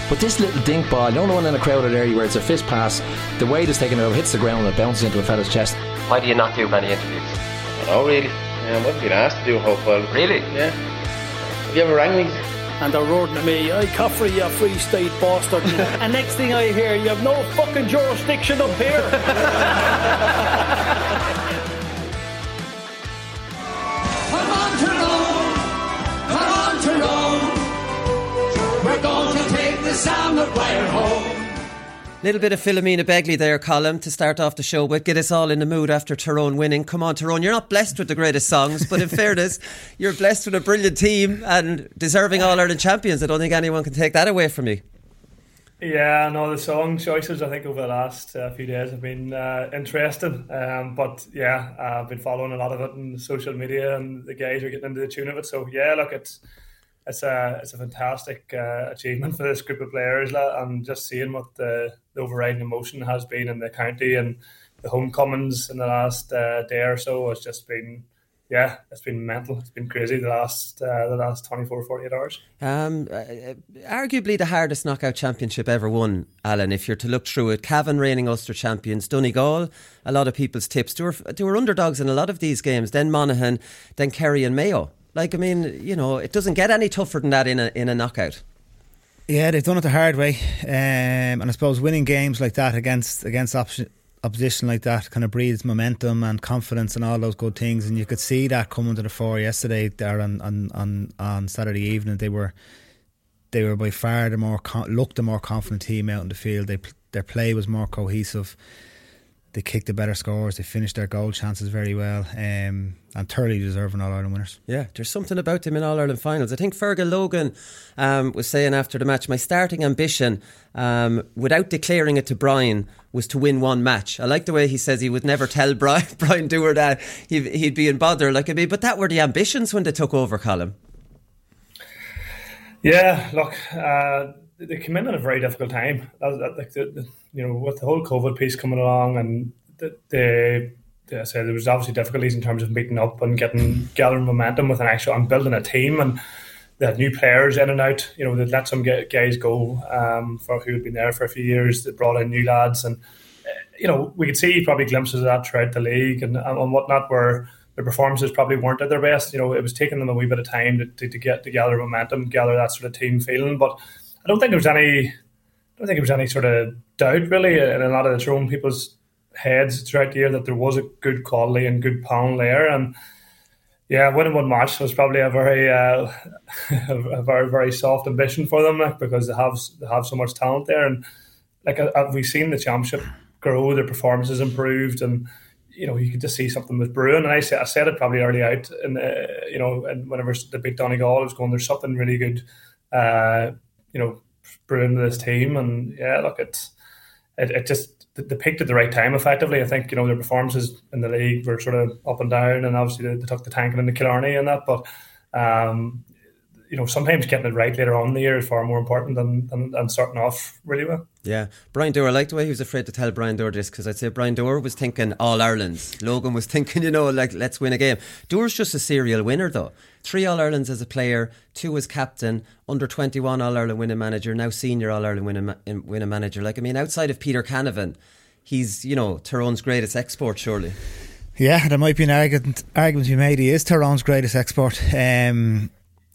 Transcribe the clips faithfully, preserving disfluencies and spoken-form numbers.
But this little dink ball, you don't know one in a crowded area where it's a fist pass, the weight is taken over, hits the ground and it bounces into a fella's chest. Why do you not do many interviews? I don't know really. Um, I've been asked to do a whole while. Really? Yeah. Have you ever rang me? And they're roaring at me, "I Caffrey, you free state bastard." And next thing I hear, "You have no fucking jurisdiction up here." Come on Tyrone, come on Tyrone, we're going to take the Sam Maguire home. Little bit of Philomena Begley there, Colm, to start off the show with. Get us all in the mood after Tyrone winning. Come on, Tyrone, you're not blessed with the greatest songs, but in fairness, you're blessed with a brilliant team and deserving All-Ireland champions. I don't think anyone can take that away from you. Yeah, no, the song choices I think over the last uh, few days have been uh, interesting. Um, but yeah, uh, I've been following a lot of it on social media, and the guys are getting into the tune of it. So yeah, look, it's it's a it's a fantastic uh, achievement for this group of players, and just seeing what the, the overriding emotion has been in the county and the homecomings in the last uh, day or so has just been. Yeah, it's been mental. It's been crazy the last uh, the last twenty-four, forty-eight hours. Um, uh, arguably the hardest knockout championship ever won, Alan, if you're to look through it. Cavan reigning Ulster champions, Donegal, a lot of people's tips. They were, they were underdogs in a lot of these games. Then Monaghan, then Kerry and Mayo. Like, I mean, you know, it doesn't get any tougher than that in a in a knockout. Yeah, they've done it the hard way. Um, and I suppose winning games like that against against option opposition like that kind of breeds momentum and confidence and all those good things, and you could see that coming to the fore yesterday there on on, on, on Saturday evening. They were they were by far the more looked the more confident team out in the field. They their play was more cohesive. They kicked the better scores. They finished their goal chances very well, um, and thoroughly deserving All-Ireland winners. Yeah, there's something about them in All-Ireland finals. I think Fergal Logan um, was saying after the match, my starting ambition, um, without declaring it to Brian, was to win one match. I like the way he says he would never tell Brian, Brian Dooher that he'd, he'd be in bother. Like, I mean, but that were the ambitions when they took over, Colm. Yeah, look, uh, they came in at a very difficult time. That, that, like the, the, you know, with the whole COVID piece coming along, and the, the, the I said there was obviously difficulties in terms of meeting up and getting gathering momentum with an actual and building a team, and they had new players in and out. You know, they let some guys go um, for who had been there for a few years. They brought in new lads, and you know, we could see probably glimpses of that throughout the league and and whatnot, where their performances probably weren't at their best. You know, it was taking them a wee bit of time to, to, to get to gather momentum, gather that sort of team feeling, but I don't think there was any. I don't think there was any sort of doubt really in a lot of the Tyrone people's heads throughout the year that there was a good quality and good panel there. And yeah, winning one match was probably a very, uh, a very, very soft ambition for them, like, because they have they have so much talent there. And like uh, we've seen the championship grow, their performances improved, and you know you could just see something was brewing. And I said I said it probably early out, and uh, you know, and whenever they beat Donegal, I was going, there's something really good. Uh, you know, brewing this team, and yeah, look, it's it, it just they picked at the right time. Effectively, I think you know their performances in the league were sort of up and down, and obviously they, they took the tanking into Killarney and that. But um, you know, sometimes getting it right later on in the year is far more important than than, than starting off really well. Yeah, Brian Dooher, I like the way he was afraid to tell Brian Dooher this, because I'd say Brian Dooher was thinking All Irelands. Logan was thinking, you know, like let's win a game. Dooher's just a serial winner though. Three All Irelands as a player, two as captain, under twenty-one All Ireland winning manager, now senior All Ireland winning winning manager. Like, I mean, outside of Peter Canavan, he's, you know, Tyrone's greatest export, surely. Yeah, there might be an argument argument to be made. He is Tyrone's greatest export. Um,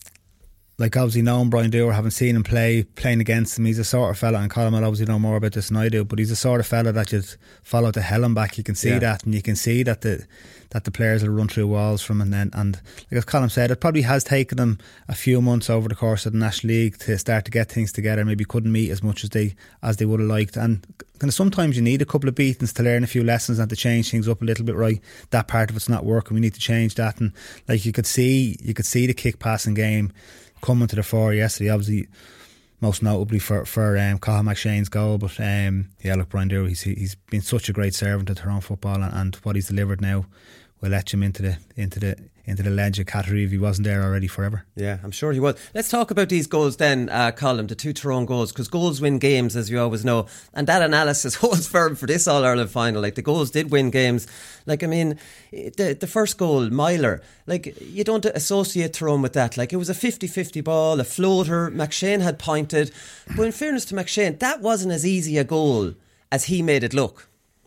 like obviously knowing Brian Dooher, having seen him play, playing against him, he's a sort of fella, and Colm will obviously know more about this than I do, but he's a sort of fella that you'd follow to hell and back. You can see yeah. that, and you can see that the that the players will run through walls from him. And then, and like as Colm said, it probably has taken them a few months over the course of the National League to start to get things together. Maybe couldn't meet as much as they as they would have liked, and kind of sometimes you need a couple of beatings to learn a few lessons and to change things up a little bit. Right, that part of it's not working, we need to change that. And like you could see, you could see the kick passing game coming to the fore yesterday, obviously most notably for for um, Cathal McShane's goal. But um, yeah, look, Brian Dooher, he's he's been such a great servant to Tyrone football, and, and what he's delivered now will let him into the into the into the legend category if he wasn't there already forever. Yeah, I'm sure he will. Let's talk about these goals then, uh, Colin, the two Tyrone goals, because goals win games, as you always know, and that analysis holds firm for this All-Ireland final. Like, the goals did win games. Like, I mean, the the first goal, Myler, like, you don't associate Tyrone with that. Like, it was a fifty-fifty ball, a floater, McShane had pointed, but in fairness to McShane, that wasn't as easy a goal as he made it look.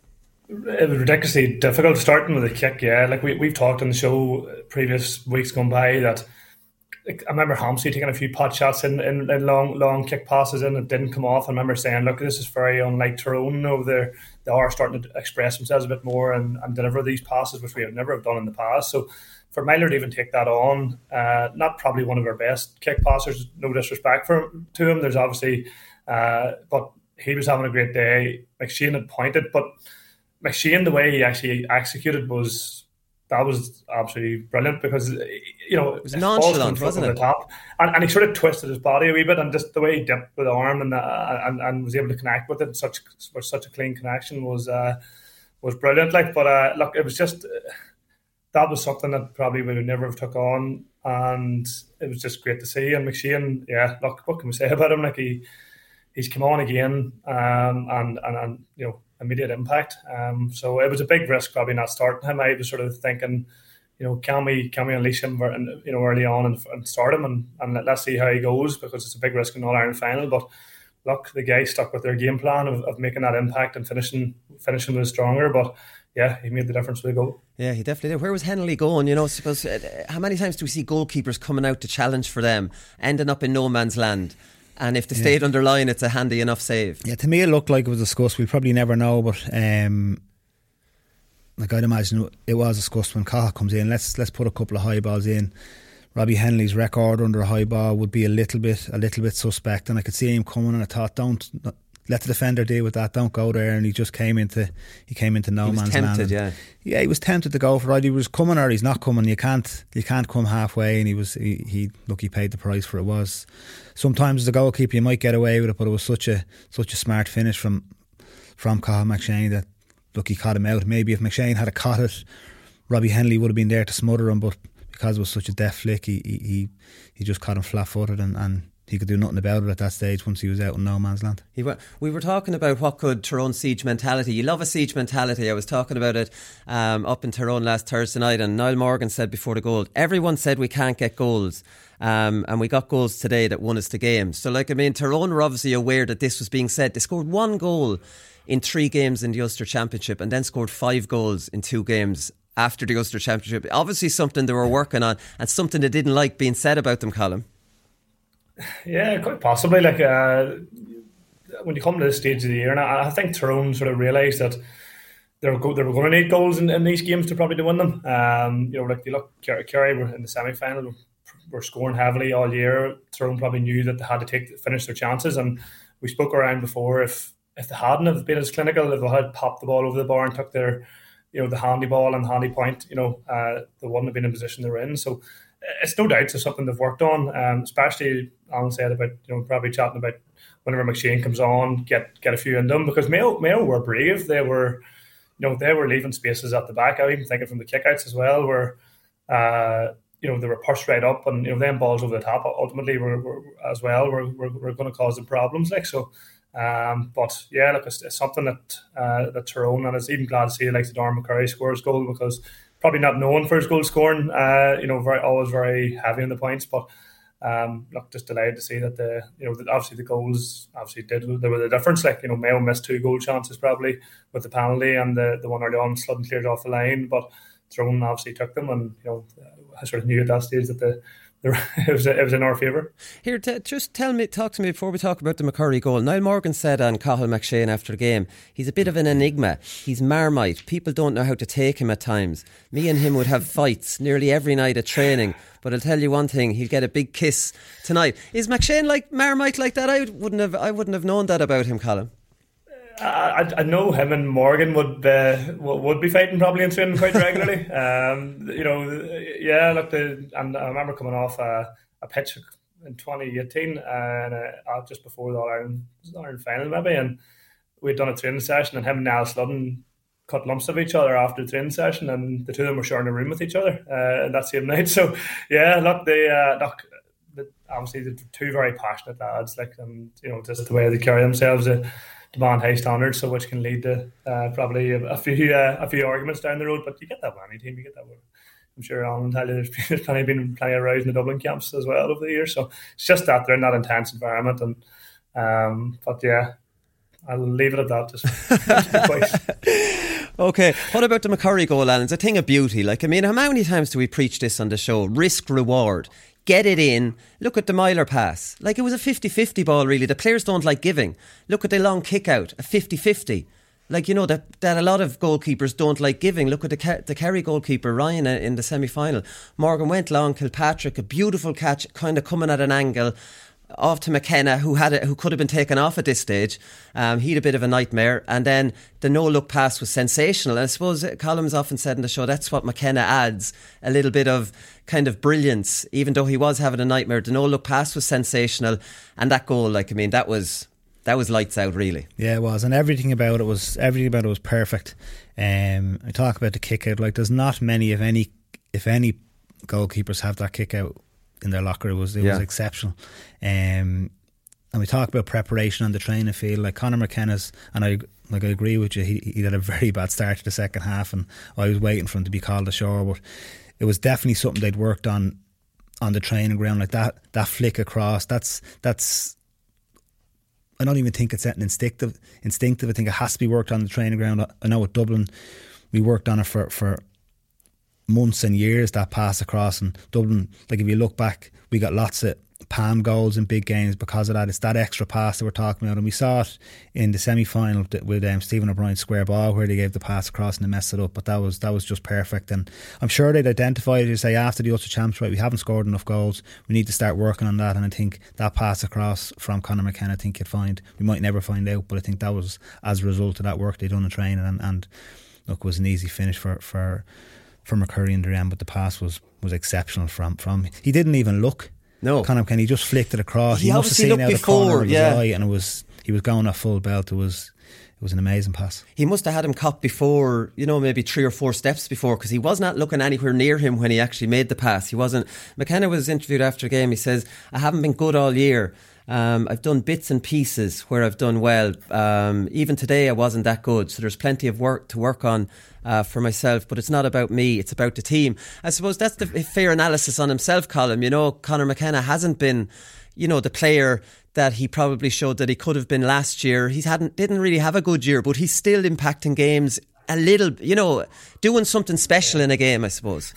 It was ridiculously difficult starting with a kick, yeah. Like we, we've talked on the show previous weeks gone by that, like, I remember Hampsey taking a few pot shots in, in, in long long kick passes and it didn't come off. I remember saying, look, this is very unlike Tyrone. No, they're, they are starting to express themselves a bit more and, and deliver these passes, which we have never have done in the past. So for Myler to even take that on, uh, not probably one of our best kick passers, no disrespect for to him. There's obviously, uh, but he was having a great day. McShane had pointed, but McShane, the way he actually executed was that was absolutely brilliant because, you know, it was nonchalant, wasn't it? The top, and, and he sort of twisted his body a wee bit, and just the way he dipped with the arm and uh, and, and was able to connect with it, such with such a clean connection was uh, was brilliant. Like, but uh, look, it was just uh, that was something that probably we would never have took on, and it was just great to see. And McShane, yeah, look, what can we say about him? Like he he's come on again, um, and and and you know. immediate impact. Um, so it was a big risk probably not starting him. I was sort of thinking, you know, can we can we unleash him, you know, early on and, and start him and, and let's see how he goes because it's a big risk in All Ireland final. But look, the guys stuck with their game plan of, of making that impact and finishing finishing was stronger. But yeah, he made the difference with the goal. Yeah, he definitely did. Where was Henley going? You know, suppose uh, how many times do we see goalkeepers coming out to challenge for them, ending up in no man's land? And if they yeah. stayed under line, it's a handy enough save. Yeah, to me it looked like it was discussed. We'll probably never know, but um, like I'd imagine it was discussed when Cahill comes in. Let's let's put a couple of high balls in. Robbie Henley's record under a high ball would be a little bit a little bit suspect, and I could see him coming. And I thought, don't let the defender deal with that. Don't go there. And he just came into he came into no he was man's tempted, land. Yeah, yeah, he was tempted to go for it. He was coming or he's not coming. You can't you can't come halfway. And he was he, he look he paid the price for it. Was sometimes as a goalkeeper you might get away with it, but it was such a such a smart finish from from Cahill McShane that look he caught him out. Maybe if McShane had a caught it, Robbie Henley would have been there to smother him, but because it was such a deft flick, he he he just caught him flat footed and, and he could do nothing about it at that stage once he was out in no man's land. He went, we were talking about what could Tyrone siege mentality. You love a siege mentality. I was talking about it um, up in Tyrone last Thursday night, and Niall Morgan said before the goal, everyone said we can't get goals. Um, and we got goals today that won us the game. So, like, I mean, Tyrone were obviously aware that this was being said. They scored one goal in three games in the Ulster Championship and then scored five goals in two games after the Ulster Championship. Obviously something they were working on and something they didn't like being said about them, Colin. Yeah, quite possibly. Like uh, when you come to this stage of the year, and I, I think Tyrone sort of realised that they were, go, they were going to need goals in, in these games to probably to win them. Um, you know, like you look, Kerry were in the semi-final, were scoring heavily all year. Tyrone probably knew that they had to take finish their chances, and we spoke around before. If if they hadn't have been as clinical, if they had popped the ball over the bar and took their, you know, the handy ball and handy point, you know, uh, they wouldn't have been in the position they're in. So it's no doubt it's something they've worked on, um, especially Alan said about, you know, probably chatting about whenever McShane comes on, get get a few in them, because Mayo Mayo were brave. They were, you know, they were leaving spaces at the back. I even thinking from the kickouts as well, where uh, you know, they were pushed right up, and you know, them balls over the top ultimately were, were as well were were, were going to cause them problems. Like so. Um, but yeah, look, it's, it's something that uh, that Tyrone, and it's even glad to see like the Darren McCurry scores goal, because probably not known for his goal scoring, uh, you know, very always very heavy on the points. But um, look, just delighted to see that the, you know, that obviously the goals obviously did there was a difference. Like, you know, Mayo missed two goal chances probably with the penalty, and the, the one early on Sludden cleared off the line, but Tyrone obviously took them, and you know, I sort of knew at that stage that the it was it was in our favour. Here, t- just tell me, talk to me before we talk about the McCurry goal. Niall Morgan said on Cahill McShane after the game, he's a bit of an enigma. He's Marmite. People don't know how to take him at times. Me and him would have fights nearly every night at training. But I'll tell you one thing: he'll get a big kiss tonight. Is McShane like Marmite like that? I wouldn't have. I wouldn't have known that about him, Colin. I, I know him and Morgan would uh, would be fighting probably in training quite regularly. um, you know, yeah. Look, the, and I remember coming off a, a pitch in twenty eighteen, and uh, just before the All Ireland, Ireland final maybe, and we'd done a training session, and him and Niall Sludden cut lumps of each other after the training session, and the two of them were sharing a room with each other uh, that same night. So yeah, look, they uh, look, obviously they're two very passionate lads, like, and you know, just the way they carry themselves uh, demand high standards, so which can lead to uh, probably a, a few uh, a few arguments down the road. But you get that with any team, you get that with, I'm sure Alan will tell you, there's, there's plenty been plenty of rows in the Dublin camps as well over the years. So it's just that they're in that intense environment, and um, but yeah, I'll leave it at that. Just Okay, what about the McCurry goal, Alan? It's a thing of beauty. Like, I mean, how many times do we preach this on the show? Risk reward. Get it in. Look at the Myler pass. Like, it was a fifty-fifty ball, really. The players don't like giving. Look at the long kick out, a fifty-fifty. Like, you know, that, that a lot of goalkeepers don't like giving. Look at the, the Kerry goalkeeper, Ryan, in the semi-final. Morgan went long, Kilpatrick, a beautiful catch, kind of coming at an angle, off to McKenna, who had it, who could have been taken off at this stage. Um, he had a bit of a nightmare, and then the no-look pass was sensational. And I suppose Colm's often said in the show that's what McKenna adds, a little bit of kind of brilliance, even though he was having a nightmare. The no-look pass was sensational, and that goal, like, I mean, that was that was lights out, really. Yeah, it was, and everything about it was everything about it was perfect. Um, I talk about the kick out, like, there's not many, if any, if any goalkeepers have that kick out in their locker. It was it yeah. was exceptional. Um, and we talk about preparation on the training field. Like Conor McKenna's, and I like I agree with you, he, he had a very bad start to the second half, and I was waiting for him to be called ashore, but it was definitely something they'd worked on on the training ground. Like that that flick across, that's that's I don't even think it's an instinctive instinctive I think it has to be worked on the training ground. I know at Dublin we worked on it for, for months and years, that pass across. And Dublin, like, if you look back, we got lots of palm goals in big games because of that. It's that extra pass that we're talking about, and we saw it in the semi-final with um, Stephen O'Brien's square ball where they gave the pass across and they messed it up, but that was that was just perfect. And I'm sure they'd identified, you say, after the Ulster Champs, right, we haven't scored enough goals, we need to start working on that. And I think that pass across from Conor McKenna, I think you'd find, we might never find out, but I think that was as a result of that work they'd done in training. And, and look, it was an easy finish for for for McCurry in the end, but the pass was, was exceptional from from he didn't even look. No, Conor McKenna, he just flicked it across. He, he must have seen out the corner of his yeah. eye, and it was he was going at full belt. It was it was an amazing pass. He must have had him caught before, you know, maybe three or four steps before, because he was not looking anywhere near him when he actually made the pass. He wasn't. McKenna was interviewed after a game. He says, "I haven't been good all year. Um, I've done bits and pieces where I've done well. Um, even today I wasn't that good. So there's plenty of work to work on uh, for myself, but it's not about me, it's about the team." I suppose that's the fair analysis on himself, Colm. You know, Conor McKenna hasn't been, you know, the player that he probably showed that he could have been last year. He hadn't didn't really have a good year, but he's still impacting games a little, you know, doing something special in a game, I suppose.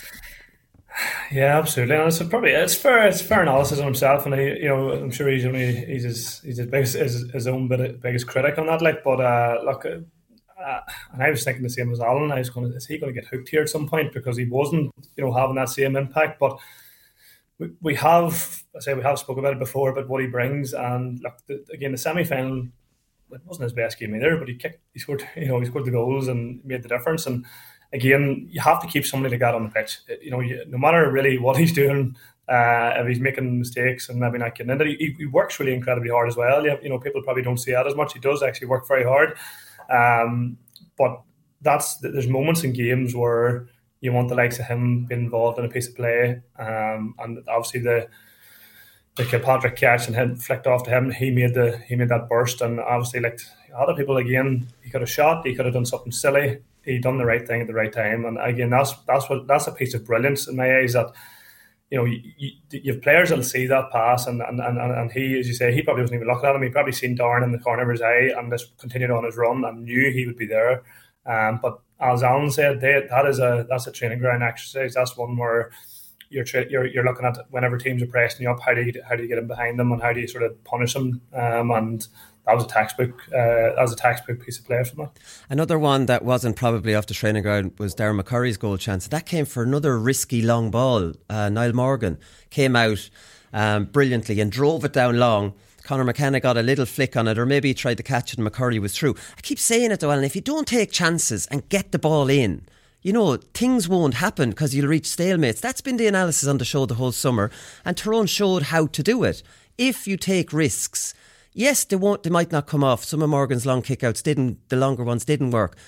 Yeah, absolutely. And it's probably it's fair. It's fair analysis on himself, and he, you know, I'm sure he's only he's his he's his biggest his, his own bit of, biggest critic on that. Like, but uh, look, uh, and I was thinking the same as Alan. I was going, to, is he going to get hooked here at some point, because he wasn't, you know, having that same impact. But we we have, I say, we have spoken about it before, about what he brings. And look, the, again, the semi final, it wasn't his best game either, but he kicked, he scored, you know, he scored the goals and made the difference. And again, you have to keep somebody like that on the pitch. You know, you, no matter really what he's doing, uh, if he's making mistakes and maybe not getting into it, he, he works really incredibly hard as well. You know, people probably don't see that as much. He does actually work very hard. Um, but that's there's moments in games where you want the likes of him being involved in a piece of play. Um, and obviously the the Kilpatrick catch and him flicked off to him, he made the he made that burst. And obviously, like a lot of people, again, he could have shot, he could have done something silly. He done the right thing at the right time, and again, that's that's what that's a piece of brilliance in my eyes. That, you know, you, you, you have players that'll see that pass, and and, and and he, as you say, he probably wasn't even looking at him. He probably seen Darren in the corner of his eye and just continued on his run and knew he would be there. Um, but as Alan said, they, that is a that's a training ground exercise. That's one where you're tra- you're you're looking at whenever teams are pressing you up, how do you how do you get in behind them, and how do you sort of punish them, um, and that was a textbook. Uh, that was a textbook piece of play from that. Another one that wasn't probably off the training ground was Darren McCurry's goal chance. That came for another risky long ball. Uh, Niall Morgan came out um, brilliantly and drove it down long. Conor McKenna got a little flick on it, or maybe he tried to catch it and McCurry was through. I keep saying it though, Alan, if you don't take chances and get the ball in, you know, things won't happen because you'll reach stalemates. That's been the analysis on the show the whole summer, and Tyrone showed how to do it. If you take risks, yes, they won't. They might not come off. Some of Morgan's long kickouts didn't. The longer ones didn't work.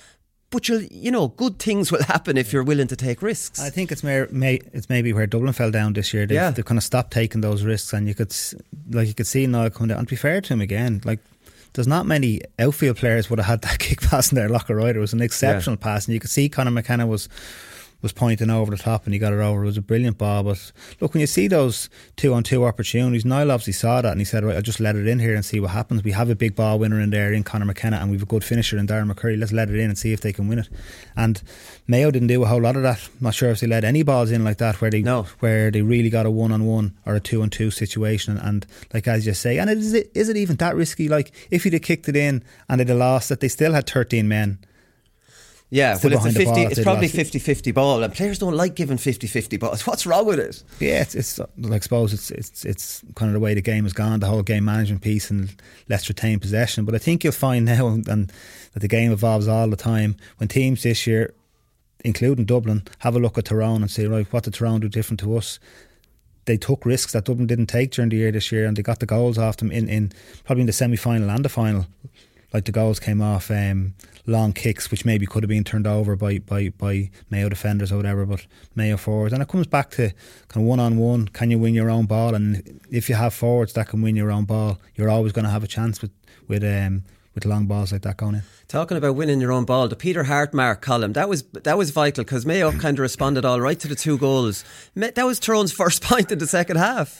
but you'll, you know, good things will happen if you're willing to take risks. I think it's may, may, it's maybe where Dublin fell down this year. They've, Yeah. they've kind of stopped taking those risks, and you could s- like you could see Niall coming down. And to be fair to him again, like there's not many outfield players would have had that kick pass in their locker either. It was an exceptional Yeah. pass, and you could see Conor McKenna was was pointing over the top and he got it over. It was a brilliant ball. But look, when you see those two on two opportunities, Niall obviously saw that and he said, right, I'll just let it in here and see what happens. We have a big ball winner in there in Conor McKenna, and we've a good finisher in Darren McCurry. Let's let it in and see if they can win it. And Mayo didn't do a whole lot of that. Not sure if they let any balls in like that where they No. where they really got a one on one or a two on two situation. And like as you say, and it, is it is it even that risky? Like if you'd have kicked it in and they'd have lost it, they still had thirteen men. Yeah, Still well, it's a behind the fifty. ball if It's they'd probably lost. fifty-fifty ball, and players don't like giving fifty-fifty balls. What's wrong with it? Yeah, it's, it's like I suppose it's it's it's kind of the way the game has gone, the whole game management piece, and let's retain possession. But I think you'll find now and that the game evolves all the time. When teams this year, including Dublin, have a look at Tyrone and say, right, what did Tyrone do different to us? They took risks that Dublin didn't take during the year this year, and they got the goals off them in, in probably in the semi-final and the final. Like the goals came off um, long kicks, which maybe could have been turned over by, by, by Mayo defenders or whatever, but Mayo forwards. And it comes back to kind of one-on-one, can you win your own ball? And if you have forwards that can win your own ball, you're always going to have a chance with with um, with long balls like that going in. Talking about winning your own ball, the Peter Hartmark column, that was that was vital because Mayo kind of responded all right to the two goals. Ma- That was Tyrone's first point in the second half.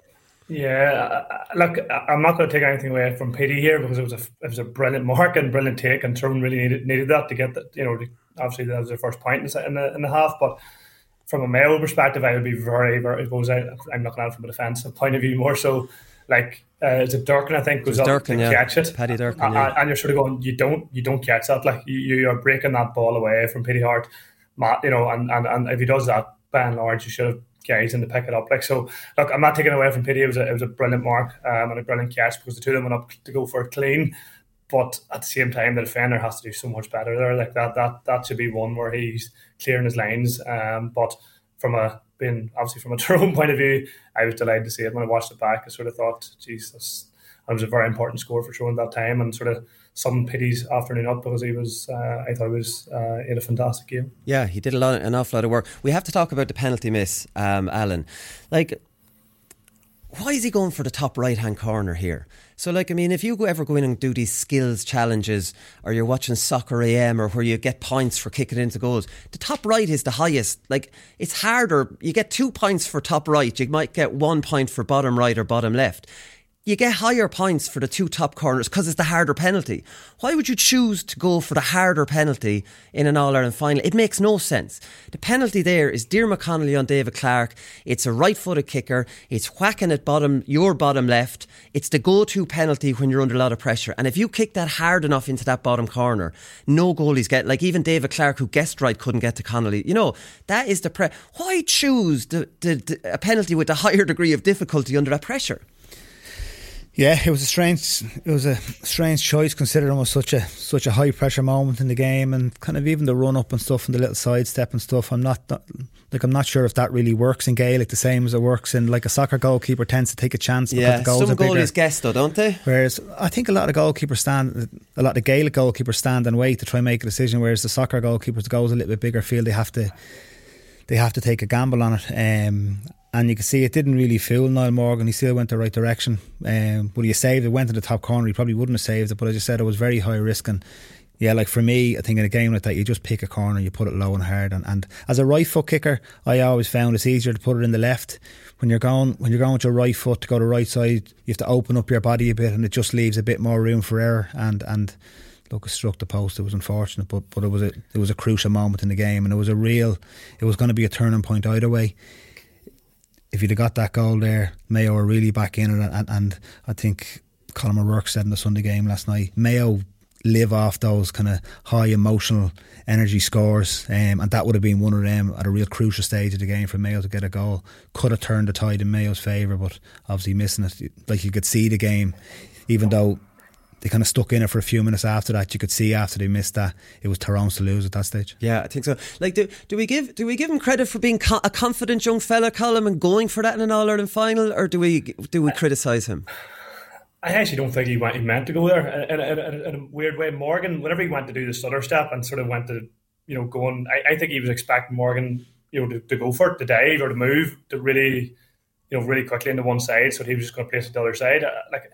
Yeah, uh, look, I- I'm not going to take anything away from Petey here because it was a it was a brilliant mark and brilliant take, and Tyrone really needed needed that to get that. You know, obviously that was their first point in the in the, in the half. But from a Mayo perspective, I would be very, very. I suppose I, I'm looking at it from a defensive point of view more so. Like, uh, is it Durkin? I think was It was up Durkin, to yeah. catch it. Paddy Durkin, and, yeah. and you're sort of going, you don't, you don't catch that. Like you, you are breaking that ball away from Petey Hart, Matt. You know, and, and and if he does that, by and large, you should have guys in to pick it up. Like so, look, I'm not taking away from Petey. It was a, it was a brilliant mark um, and a brilliant catch because the two of them went up to go for it clean. But at the same time, the defender has to do so much better there. Like that, that, that should be one where he's clearing his lines. Um, but from a being obviously from a Tyrone point of view, I was delighted to see it when I watched it back. I sort of thought, Jesus, it was a very important score for Tyrone that time, and sort of summed Petey's afternoon up because he was, uh, I thought he was uh, in a fantastic game. Yeah, he did a lot, an awful lot of work. We have to talk about the penalty miss, um, Alan. Like, why is he going for the top right-hand corner here? So, like, I mean, if you go ever go in and do these skills challenges, or you're watching Soccer A M, or where you get points for kicking into goals, the top right is the highest. Like, it's harder. You get two points for top right. You might get one point for bottom right or bottom left. You get higher points for the two top corners because it's the harder penalty. Why would you choose to go for the harder penalty in an All-Ireland final? It makes no sense. The penalty there is Diarmuid McConnelly on David Clark. It's a right-footed kicker. It's whacking at bottom, your bottom left. It's the go-to penalty when you're under a lot of pressure. And if you kick that hard enough into that bottom corner, no goalies get, like even David Clark, who guessed right, couldn't get to Connolly. You know, that is the pre. Why choose the, the, the, a penalty with a higher degree of difficulty under that pressure? Yeah, it was a strange, it was a strange choice considering it was such a such a high pressure moment in the game, and kind of even the run up and stuff and the little sidestep and stuff. I'm not, not like I'm not sure if that really works in Gaelic the same as it works in like a soccer goalkeeper tends to take a chance because Yeah, the goals some are bigger. goalies guess though, don't they? Whereas I think a lot of goalkeepers stand, a lot of Gaelic goalkeepers stand and wait to try and make a decision. Whereas the soccer goalkeepers, the goals a little bit bigger, feel they have to they have to take a gamble on it. Um, And you can see it didn't really fool Niall Morgan. He still went the right direction. Um, but he saved it, went to the top corner. He probably wouldn't have saved it. But as I said, it was very high risk. And yeah, like for me, I think in a game like that, you just pick a corner, you put it low and hard. And, and as a right foot kicker, I always found it's easier to put it in the left. When you're going, when you're going with your right foot to go to right side, you have to open up your body a bit, and it just leaves a bit more room for error. And and look, it struck the post. It was unfortunate, but but it was a it was a crucial moment in the game, and it was a real. It was going to be a turning point either way. If you'd have got that goal there, Mayo were really back in it, and, and I think Colin O'Rourke said in the Sunday game last night, Mayo live off those kind of high emotional energy scores, um, and that would have been one of them at a real crucial stage of the game for Mayo to get a goal. Could have turned the tide in Mayo's favour, but obviously missing it. Like you could see the game, even though they kind of stuck in it for a few minutes after that, you could see after they missed that it was Tyrone's to lose at that stage. Yeah, I think so. Like, do do we give do we give him credit for being co- a confident young fella, Colin, and going for that in an All Ireland final, or do we do we criticise him? I actually don't think he went. He meant to go there in, in, in, in a weird way. Morgan, whenever he went to do the stutter step and sort of went to, you know, going, I, I think he was expecting Morgan, you know, to, to go for it, to dive or to move, to really, you know, really quickly into one side. So he was just going to place it the other side. Like,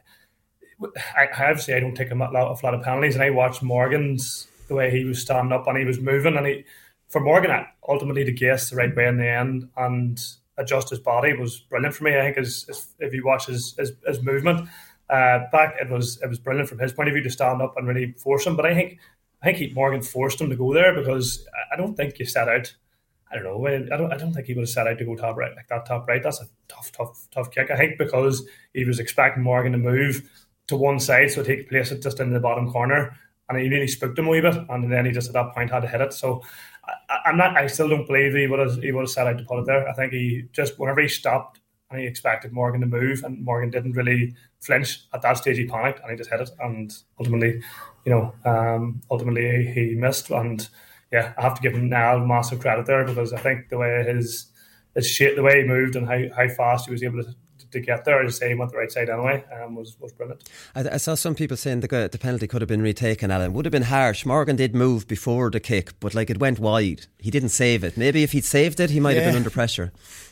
I, I obviously I don't take a lot, a lot of penalties, and I watched Morgan's the way he was standing up and he was moving, and he, for Morgan, ultimately to guess the right way in the end and adjust his body was brilliant for me. I think as, as if you watch his his, his movement. Uh, back it was it was brilliant from his point of view to stand up and really force him. But I think I think he, Morgan forced him to go there because I don't think you set out. I don't know. I don't. I don't think he would have set out to go top right like that. Top right. That's a tough, tough, tough kick. I think because he was expecting Morgan to move to one side, so he could place it just in the bottom corner, and he really spooked him a wee bit, and then he just at that point had to hit it. So I, I'm not. I still don't believe he would have. He would have set out to put it there. I think he just whenever he stopped. And he expected Morgan to move, and Morgan didn't really flinch. At that stage, he panicked and he just hit it. And ultimately, you know, um, ultimately he missed. And yeah, I have to give him now massive credit there because I think the way his his shape, the way he moved, and how, how fast he was able to to get there, as I say, he went the right side anyway, um, was was brilliant. I, I saw some people saying the the penalty could have been retaken. Alan, would have been harsh. Morgan did move before the kick, but like it went wide. He didn't save it. Maybe if he'd saved it, he might yeah. have been under pressure.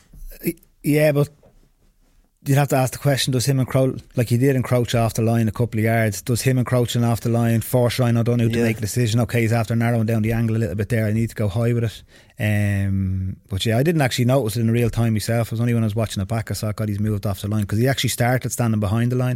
Yeah, but. You'd have to ask the question, does him encroach, like he did encroach off the line a couple of yards, does him encroaching off the line force Ryan O'Donoghue to yeah. make a decision? Okay, he's after narrowing down the angle a little bit there, I need to go high with it. Um, but yeah, I didn't actually notice it in real time myself. It was only when I was watching it back I saw God he's moved off the line, because he actually started standing behind the line.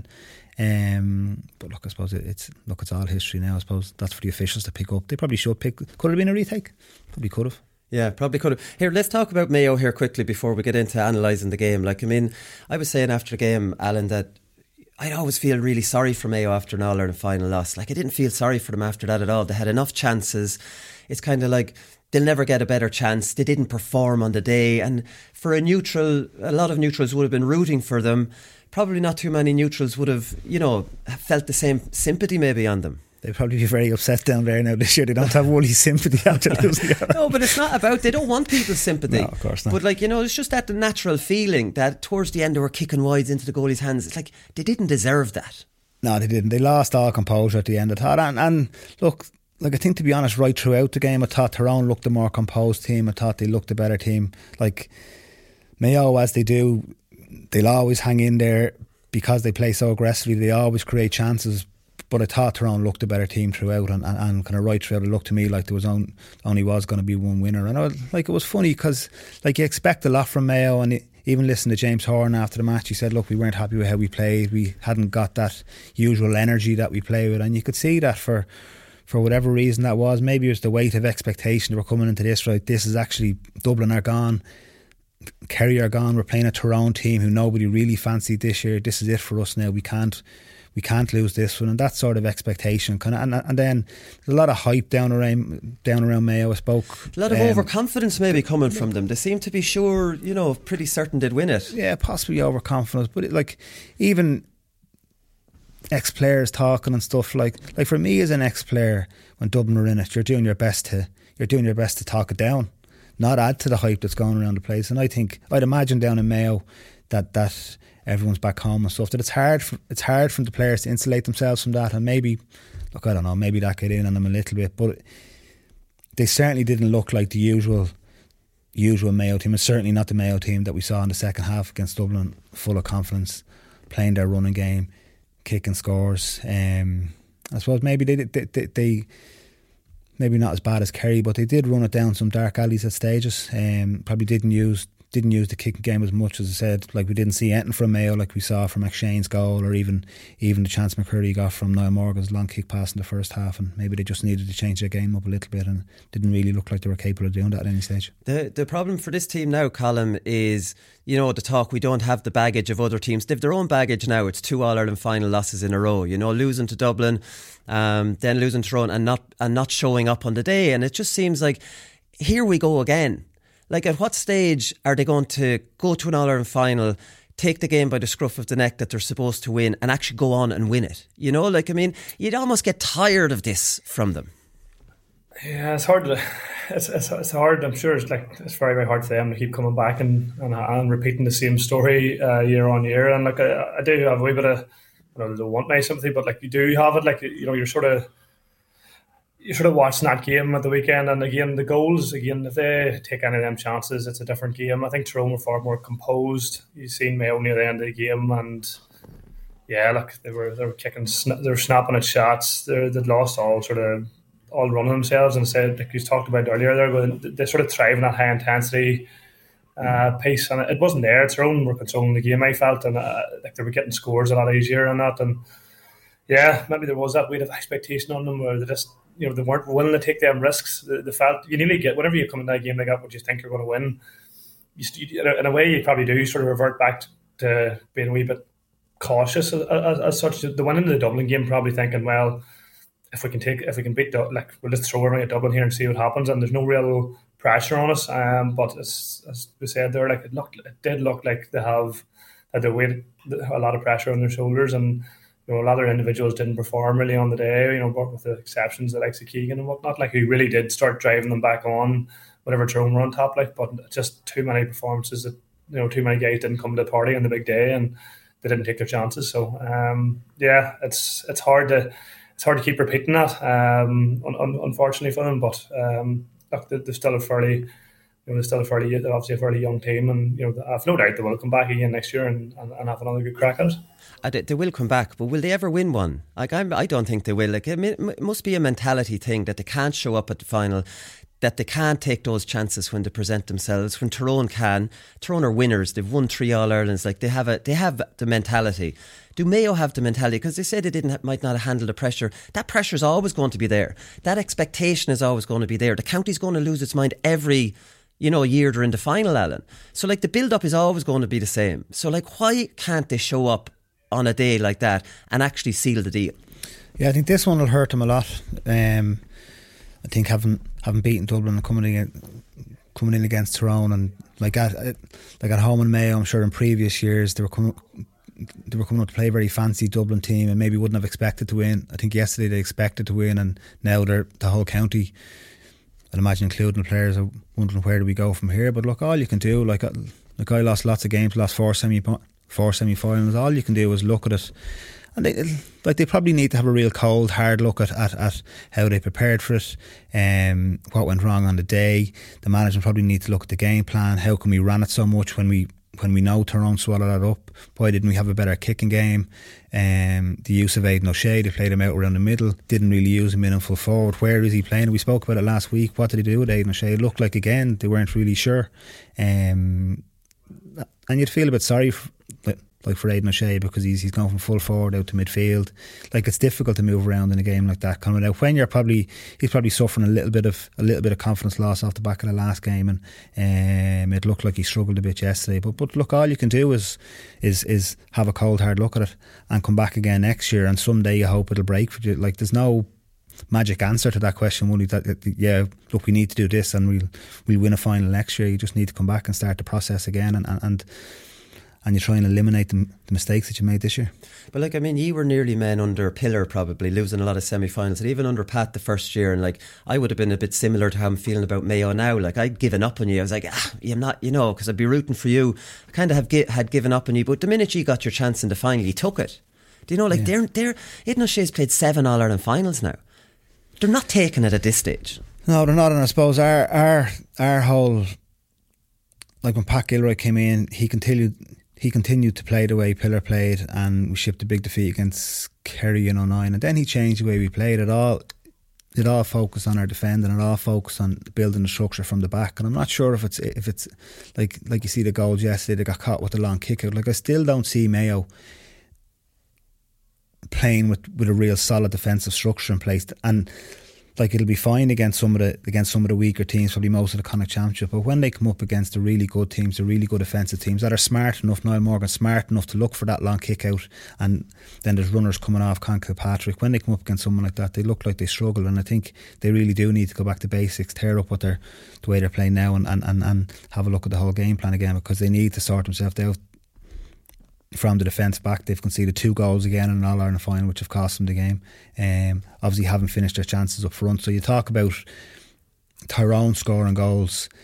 Um, but look, I suppose it, it's look, it's all history now. I suppose that's for the officials to pick up. They probably should pick. Could it have been a retake? Probably could have. Yeah, probably could have. Here, let's talk about Mayo here quickly before we get into analysing the game. Like, I mean, I was saying after the game, Alan, that I always feel really sorry for Mayo after an All-Ireland final loss. Like, I didn't feel sorry for them after that at all. They had enough chances. It's kind of like they'll never get a better chance. They didn't perform on the day. And for a neutral, a lot of neutrals would have been rooting for them. Probably not too many neutrals would have, you know, felt the same sympathy maybe on them. They'd probably be very upset down there now this year. They don't have Woolly's sympathy after losing. No, but it's not about, they don't want people's sympathy. No, of course not. But like, you know, it's just that the natural feeling that towards the end they were kicking wides into the goalie's hands. It's like, they didn't deserve that. No, they didn't. They lost all composure at the end, I thought. And, and look, like I think to be honest, right throughout the game, I thought Tyrone looked a more composed team. I thought they looked a better team. Like Mayo, as they do, they'll always hang in there because they play so aggressively. They always create chances. But I thought Tyrone looked a better team throughout, and, and, and kind of right throughout it looked to me like there was on, only was going to be one winner. And I was, like, it was funny because like you expect a lot from Mayo, and it, even listening to James Horn after the match, he said, look, we weren't happy with how we played. We hadn't got that usual energy that we play with, and you could see that for for whatever reason that was. Maybe it was the weight of expectation. They were coming into this, right, this is actually, Dublin are gone, Kerry are gone, we're playing a Tyrone team who nobody really fancied this year. This is it for us now. We can't We can't lose this one, and that sort of expectation, kind of, and, and then there's a lot of hype down around down around Mayo. I spoke a lot of um, overconfidence maybe coming from them. They seem to be sure, you know, pretty certain they'd win it. Yeah, possibly overconfidence, but it, like even ex-players talking and stuff like like for me as an ex-player, when Dublin are in it, you're doing your best to you're doing your best to talk it down, not add to the hype that's going around the place. And I think I'd imagine down in Mayo that that. Everyone's back home and stuff, that it's hard for, it's hard for the players to insulate themselves from that, and maybe look I don't know maybe that get in on them a little bit, but they certainly didn't look like the usual usual Mayo team, and certainly not the Mayo team that we saw in the second half against Dublin, full of confidence, playing their running game, kicking scores. um, I suppose maybe they, they, they, they maybe not as bad as Kerry, but they did run it down some dark alleys at stages. Um, probably didn't use Didn't use the kicking game as much, as I said. Like we didn't see anything from Mayo like we saw from McShane's goal, or even even the chance McCurry got from Niall Morgan's long kick pass in the first half. And maybe they just needed to change their game up a little bit, and didn't really look like they were capable of doing that at any stage. The the problem for this team now, Colm, is, you know, the talk, we don't have the baggage of other teams. They've their own baggage now. It's two All-Ireland final losses in a row. You know, losing to Dublin, um, then losing to Tyrone, and not and not showing up on the day. And it just seems like, here we go again. Like, at what stage are they going to go to an All-Ireland final, take the game by the scruff of the neck that they're supposed to win, and actually go on and win it? You know, like, I mean, you'd almost get tired of this from them. Yeah, it's hard to, it's, it's it's hard. I'm sure it's like it's very very hard for them to keep coming back and and, and repeating the same story uh, year on year. And like I, I do have a wee bit of you know, they don't want my sympathy, but like you do have it. Like, you know, you're sort of you're sort of watching that game at the weekend, and again the goals. Again, if they take any of them chances, it's a different game. I think Tyrone were far more composed. You've seen Mayo near the end of the game, and yeah, look, they were they were kicking, they were snapping at shots. They they'd lost all sort of all running themselves, and said like you talked about earlier, they're going they sort of thrive in that high intensity uh, pace, and it wasn't there. Tyrone were controlling the game, I felt, and uh, like they were getting scores a lot easier and that, and yeah, maybe there was that weight of expectation on them where they just, you know, they weren't willing to take them risks. They, they felt you nearly get whenever you come in that game like that, what you think you're going to win. You, you, in a way, you probably do sort of revert back to being a wee bit cautious as, as, as such. The one in the Dublin game, probably thinking, well, if we can take, if we can beat, like we'll just throw everything at Dublin here and see what happens. And there's no real pressure on us. Um, but as, as we said there, like it looked, it did look like they have that they weight a lot of pressure on their shoulders, and you know, a lot of individuals didn't perform really on the day, you know, but with the exceptions of like Keegan and whatnot, like who really did start driving them back on whatever Tyrone were on top, like, but just too many performances that, you know, too many guys didn't come to the party on the big day and they didn't take their chances. So um, yeah, it's it's hard to it's hard to keep repeating that, um, un- un- unfortunately for them. But um, look, they're still a fairly, you know, they're still a fairly, they're obviously a fairly young team, and you know, I've no doubt they will come back again next year and, and, and have another good crack at it. Uh, they, they will come back, but will they ever win one? Like I'm, I don't think they will. Like it, it must be a mentality thing that they can't show up at the final, that they can't take those chances when they present themselves. When Tyrone can, Tyrone are winners. They've won three All Irelands. Like they have a, they have the mentality. Do Mayo have the mentality? Because they said they didn't might not have handled the pressure. That pressure is always going to be there. That expectation is always going to be there. The county's going to lose its mind every, you know, year they're in the final, Alan. So like the build up is always going to be the same. So like why can't they show up on a day like that and actually seal the deal? Yeah, I think this one will hurt them a lot. Um, I think having having beaten Dublin and coming in, coming in against Tyrone, and like at like at home in Mayo, I'm sure in previous years they were coming they were coming up to play a very fancy Dublin team and maybe wouldn't have expected to win. I think yesterday they expected to win, and now they're the whole county, I'd imagine including the players, are wondering where do we go from here. But look, all you can do, like like I lost lots of games, lost four semi four semi-finals, all you can do is look at it, and they, like they probably need to have a real cold hard look at, at, at how they prepared for it, um, what went wrong on the day. The management probably need to look at the game plan. How can we run it so much when we when we know Tyrone swallowed that up? Why didn't we have a better kicking game? Um, the use of Aidan O'Shea, they played him out around the middle, didn't really use him in and full forward. Where is he playing? We spoke about it last week. What did he do with Aidan O'Shea? It looked like again they weren't really sure, um, and you'd feel a bit sorry for, like for Aidan O'Shea, because he's he's gone from full forward out to midfield. Like it's difficult to move around in a game like that coming out when you're probably he's probably suffering a little bit of a little bit of confidence loss off the back of the last game, and um, it looked like he struggled a bit yesterday. But but look, all you can do is is is have a cold hard look at it and come back again next year, and someday you hope it'll break for you. Like there's no magic answer to that question, will you? That, that yeah, look, we need to do this and we'll we'll win a final next year. You just need to come back and start the process again, and and. and and you try and eliminate the, the mistakes that you made this year. But like, I mean, you were nearly men under Pillar, probably losing a lot of semi-finals, and even under Pat the first year, and like I would have been a bit similar to how I'm feeling about Mayo now. Like I'd given up on you. I was like, ah, I'm not, you know, because I'd be rooting for you. I kind of have gi- had given up on you, but the minute you got your chance in the final, you took it. Do you know, like yeah. they're they're Aidan O'Shea's played seven All Ireland finals now. They're not taking it at this stage. No, they're not, and I suppose our our our whole, like when Pat Gilroy came in, he continued. He continued to play the way Pillar played, and we shipped a big defeat against Kerry in oh nine, and then he changed the way we played. It all it all focused on our defending, it all focused on building the structure from the back. And I'm not sure if it's if it's like like you see the goals yesterday, they got caught with the long kick out. Like I still don't see Mayo playing with, with a real solid defensive structure in place, and like it'll be fine against some of the against some of the weaker teams, probably most of the Connacht Championship. But when they come up against the really good teams, the really good offensive teams that are smart enough, Niall Morgan smart enough to look for that long kick out, and then there's runners coming off Con Kilpatrick. When they come up against someone like that, they look like they struggle, and I think they really do need to go back to basics, tear up what they're the way they're playing now, and, and, and, and have a look at the whole game plan again, because they need to sort themselves out from the defence back. They've conceded two goals again in an All-Ireland final, which have cost them the game. Um, obviously haven't finished their chances up front. So you talk about Tyrone scoring goals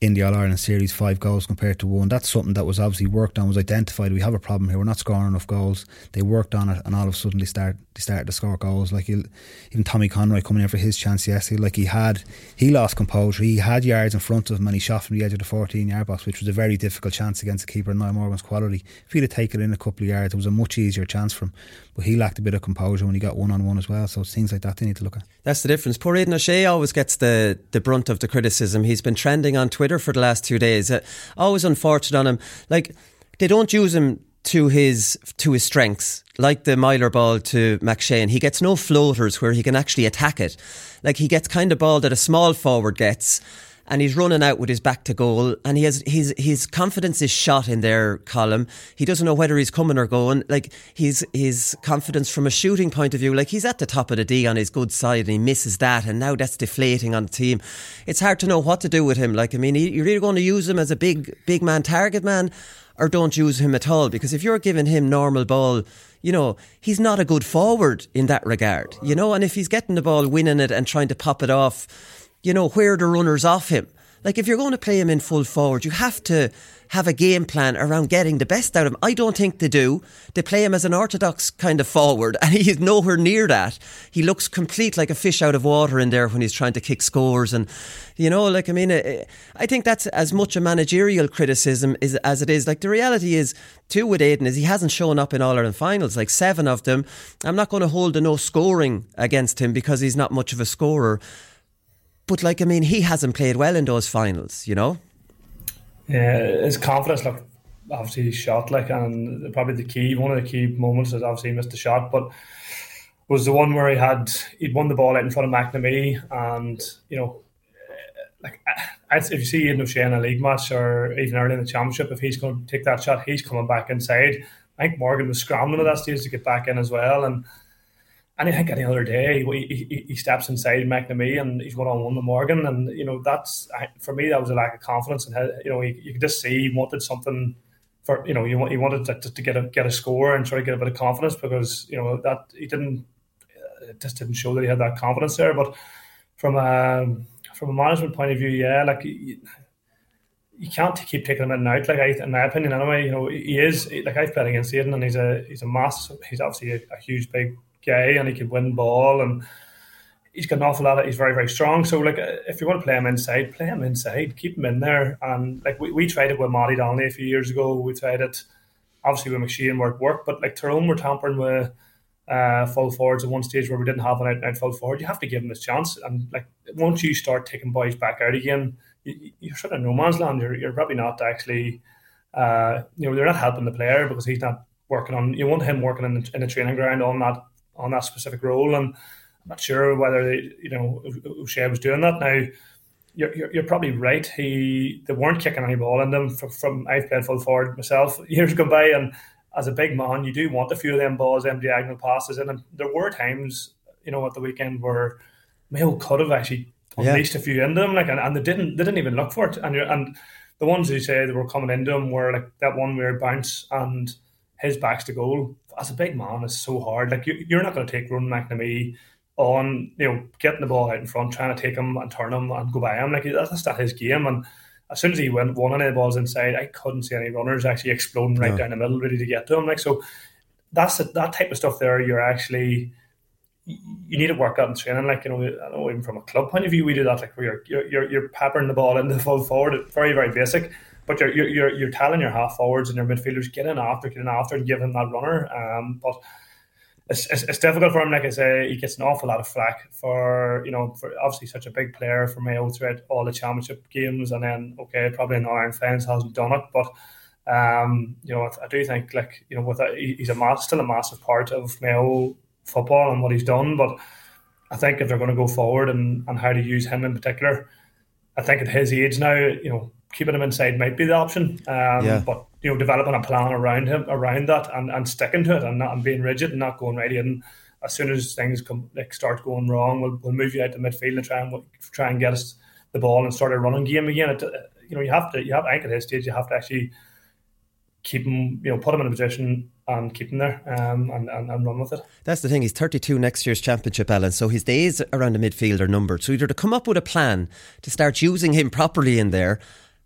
in the All-Ireland series, five goals compared to one. That's something that was obviously worked on, was identified. We have a problem here, we're not scoring enough goals. They worked on it, and all of a sudden they start they started to score goals. Like he'll, even Tommy Conroy coming in for his chance yesterday, like he had he lost composure. He had yards in front of him and he shot from the edge of the fourteen yard box, which was a very difficult chance against a keeper in Niall Morgan's quality. If he'd have taken it in a couple of yards, it was a much easier chance for him, but he lacked a bit of composure when he got one on one as well. So it's things like that they need to look at. That's the difference. Poor Aidan O'Shea always gets the, the brunt of the criticism. He's been trending on Twitter for the last two days. Uh, always unfortunate on him. Like, they don't use him to his to his strengths, like the Myler ball to McShane. He gets no floaters where he can actually attack it. Like, he gets kind of ball that a small forward gets, and he's running out with his back to goal, and he has his his confidence is shot in their column. He doesn't know whether he's coming or going. Like, his his confidence from a shooting point of view, like, he's at the top of the D on his good side and he misses that, and now that's deflating on the team. It's hard to know what to do with him. Like, I mean, you're either going to use him as a big big man target man, or don't use him at all, because if you're giving him normal ball, you know, he's not a good forward in that regard, you know, and if he's getting the ball, winning it and trying to pop it off, you know, where are the runners off him? Like, if you're going to play him in full forward, you have to have a game plan around getting the best out of him. I don't think they do. They play him as an orthodox kind of forward, and he's nowhere near that. He looks complete like a fish out of water in there when he's trying to kick scores. And, you know, like, I mean, I think that's as much a managerial criticism as, as it is. Like, the reality is, too, with Aidan, is he hasn't shown up in All-Ireland finals, like seven of them. I'm not going to hold a no scoring against him because he's not much of a scorer. But, like, I mean, he hasn't played well in those finals, you know? Yeah, his confidence, look, obviously he shot, like, and probably the key, one of the key moments is obviously he missed the shot, but was the one where he had, he'd won the ball out in front of McNamee, and, you know, like, if you see Aidan O'Shea in a league match or even early in the championship, if he's going to take that shot, he's coming back inside. I think Morgan was scrambling at that stage to get back in as well, and And I think any other day he, he, he steps inside McNamee and he's one on one with Morgan, and you know that's for me that was a lack of confidence, and you know he, you could just see he wanted something for you know he, he wanted to, to get a get a score and try to get a bit of confidence, because you know that he didn't it just didn't show that he had that confidence there. But from a from a management point of view, yeah, like you, you can't keep taking him in and out. Like I, in my opinion, anyway, you know he is like I've played against Aidan, and he's a he's a massive he's obviously a, a huge big guy, and he can win ball, and he's got an awful lot of, he's very very strong. So like if you want to play him inside, play him inside, keep him in there. And like we, we tried it with Matty Donnelly a few years ago, we tried it obviously with McShane where it worked, but like Tyrone were tampering with uh, full forwards at one stage where we didn't have an out and out full forward. You have to give him his chance, and like once you start taking boys back out again, you, you're sort of no man's land. You're, you're probably not actually uh, you know, they're not helping the player because he's not working on, you want him working in the, in the training ground on that on that specific role, and I'm not sure whether they, you know O'Shea was doing that. Now you're, you're you're probably right. He they weren't kicking any ball in them. From, from I've played full forward myself years gone by, and as a big man, you do want a few of them balls, them diagonal passes, and there were times, you know, at the weekend where Mayo could have actually unleashed yeah. a few into them, like, and, and they didn't they didn't even look for it. And and the ones who say they were coming into him were like that one weird bounce and his back's to goal. As a big man, it's so hard. Like you, you're not going to take Ronan McNamee on, you know, getting the ball out in front, trying to take him and turn him and go by him. Like that's not his game. And as soon as he went one of the balls inside, I couldn't see any runners actually exploding right no. down the middle, ready to get to him. Like so, that's it, that type of stuff. There, you're actually you need to work out in training. Like you know, I know even from a club point of view, we do that. Like where you're you're you're peppering the ball into the full forward. It's very very basic. But you're you're you're telling your half forwards and your midfielders get in after, get in after, and give him that runner. Um, but it's, it's it's difficult for him. Like I say, he gets an awful lot of flack for you know for obviously such a big player for Mayo throughout all the championship games, and then okay, probably in Iron fans hasn't done it, but um, you know I do think like you know with a, he's a mass, still a massive part of Mayo football and what he's done. But I think if they're going to go forward and, and how to use him in particular, I think at his age now, you know. Keeping him inside might be the option, um, yeah. but you know, developing a plan around him, around that, and, and sticking to it, and not and being rigid and not going right in. As soon as things come like start going wrong, we'll, we'll move you out to midfield and try and try and get us the ball and start a running game again. It, you know, you have to. You have I think at his stage, you have to actually keep him. You know, put him in a position and keep him there, um, and, and and run with it. That's the thing. He's thirty-two next year's championship, Alan. So his days around the midfield are numbered. So either to come up with a plan to start using him properly in there,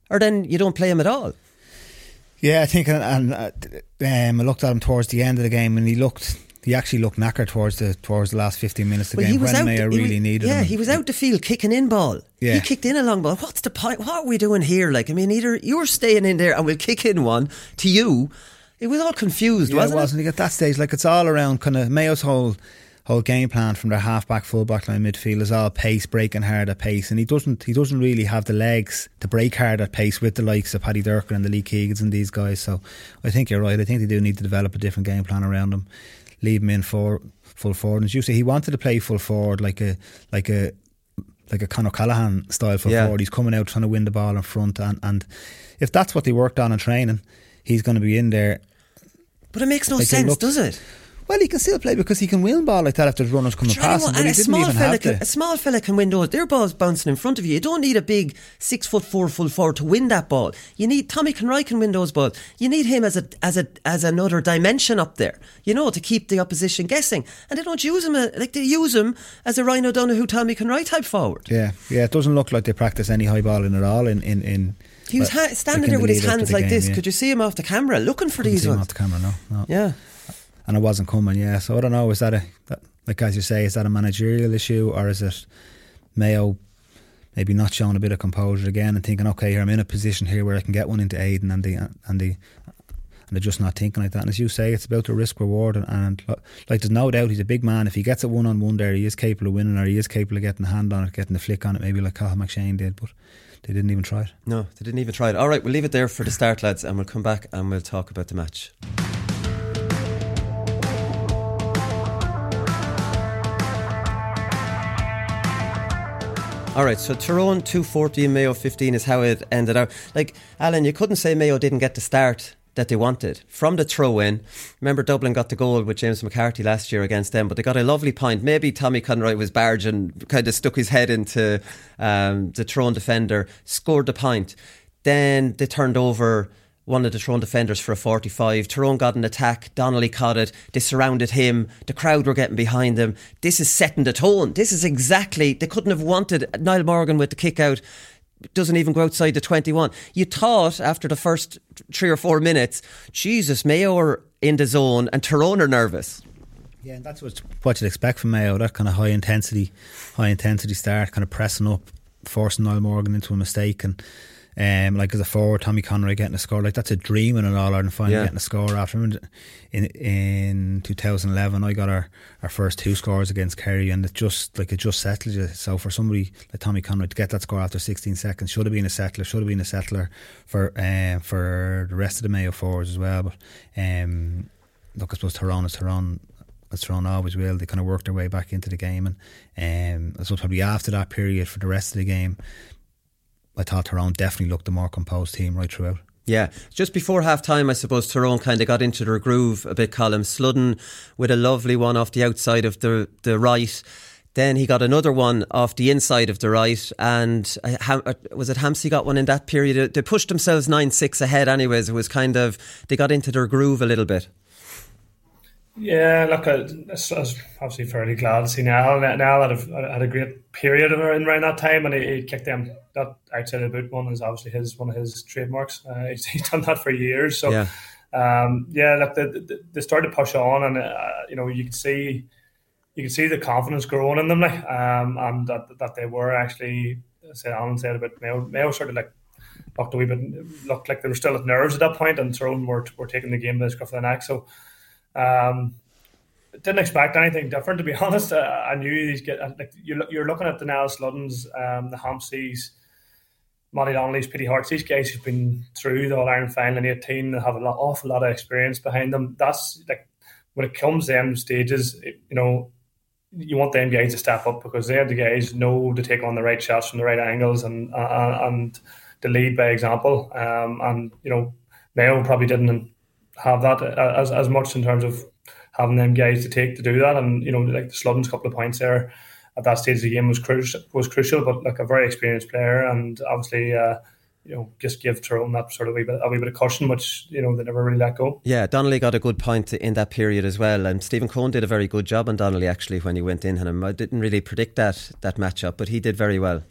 or then you don't play him at all. Yeah, I think, and, and uh, um, I looked at him towards the end of the game, and he looked, he actually looked knackered towards the towards the last fifteen minutes of the well, game. When Mayo the, really was, needed yeah, him. Yeah, he was out the field kicking in ball. Yeah. He kicked in a long ball. What's the point? What are we doing here? Like, I mean, either you're staying in there and we'll kick in one to you. It was all confused, yeah, wasn't it? it? wasn't. At that stage, like it's all around kind of Mayo's whole whole game plan from their half back, full back line, midfield is all pace, breaking hard at pace, and he doesn't he doesn't really have the legs to break hard at pace with the likes of Paddy Durkin and the Lee Keegans and these guys. So I think you're right. I think they do need to develop a different game plan around him. Leave him in for full forward. And as you say, he wanted to play full forward like a like a like a Conor Callaghan style full yeah. forward. He's coming out trying to win the ball in front, and, and if that's what they worked on in training, he's going to be in there. But it makes no like sense, does it? Well, he can still play because he can win ball like that if there's runners coming past him. But he a, didn't small even fella have can, to. a small fella can win those. Their ball's bouncing in front of you. You don't need a big six foot four full forward to win that ball. You need Tommy Conroy can win those balls. You need him as a as a as another dimension up there. You know, to keep the opposition guessing. And they don't use him a, like they use him as a Ryan O'Donoghue, Tommy Conroy type forward. Yeah, yeah. It doesn't look like they practice any high balling at all. In in, in he was ha- standing there with his hands like game, this. Yeah. Could you see him off the camera looking for Couldn't these see him ones? off the camera, no, no. Yeah. And it wasn't coming, yeah. So I don't know, is that a, that, like as you say, is that a managerial issue, or is it Mayo maybe not showing a bit of composure again and thinking, okay, here I'm in a position here where I can get one into Aiden, and the and the and they're just not thinking like that. And as you say, it's about the risk reward, and, and like there's no doubt he's a big man. If he gets it one on one there, he is capable of winning, or he is capable of getting a hand on it, getting the flick on it, maybe like Cathal McShane did, but they didn't even try it. No, they didn't even try it. All right, we'll leave it there for the start, lads, and we'll come back and we'll talk about the match. Alright, so Tyrone two fourteen, Mayo fifteen is how it ended out. Like, Alan, you couldn't say Mayo didn't get the start that they wanted. From the throw-in, remember Dublin got the goal with James McCarthy last year against them, but they got a lovely point. Maybe Tommy Conroy was barging, kind of stuck his head into um, the Tyrone defender, scored the point. Then they turned over one of the Tyrone defenders for a forty-five. Tyrone got an attack. Donnelly caught it. They surrounded him. The crowd were getting behind him. This is setting the tone. This is exactly... They couldn't have wanted... Niall Morgan with the kick out doesn't even go outside the twenty-one. You thought after the first three or four minutes, Jesus, Mayo are in the zone and Tyrone are nervous. Yeah, and that's what, what you'd expect from Mayo. That kind of high intensity, high intensity start, kind of pressing up, forcing Niall Morgan into a mistake, and Um, like as a forward, Tommy Conroy getting a score, like that's a dream in an All-Ireland final, yeah. Getting a score after him. In in two thousand eleven, I got our, our first two scores against Kerry, and it just like it just settled you. So for somebody like Tommy Conroy to get that score after sixteen seconds should have been a settler, should have been a settler for um, for the rest of the Mayo forwards as well. But um, look, I suppose Tyrone is Tyrone. As Tyrone always will, they kind of worked their way back into the game, and um, I suppose probably after that period for the rest of the game, I thought Tyrone definitely looked the more composed team right throughout. Yeah, just before half time, I suppose Tyrone kind of got into their groove a bit. Colm Sludden with a lovely one off the outside of the the right. Then he got another one off the inside of the right, and uh, was it Hampsey got one in that period? They pushed themselves nine six ahead anyways. It was kind of, they got into their groove a little bit. Yeah, look, I was obviously fairly glad to see Niall. Niall had a, had a great period in around that time, and he, he kicked them. That outside of the boot one is obviously his one of his trademarks. Uh, he's, he's done that for years. So, yeah, um, yeah look, they, they, they started to push on, and uh, you know, you could see you could see the confidence growing in them, like, um, and that that they were actually, as Alan said about Mayo, Mayo sort of like looked a wee bit, looked like they were still at nerves at that point, and Tyrone were were taking the game by the scruff of the neck. So. Um, didn't expect anything different, to be honest. Uh, I knew these get like you're, you're looking at the Niall Sluddens, um, the Hampseys, Matty Donnelly's, Petey Harts. These guys who've been through the All Ireland final in eighteen and have an awful lot of experience behind them. That's like when it comes to them stages, it, you know, you want them guys to step up because they're the guys who know to take on the right shots from the right angles and uh, and to lead by example. Um, and you know, Mayo probably didn't have that as as much in terms of having them guys to take to do that, and you know, like the Sludden's couple of points there at that stage of the game was crucial. Was crucial, but like a very experienced player, and obviously, uh, you know, just give Tyrone that sort of wee bit, a wee bit of caution, which you know they never really let go. Yeah, Donnelly got a good point in that period as well, and Stephen Cohen did a very good job on Donnelly actually when he went in on him. I didn't really predict that that matchup, but he did very well.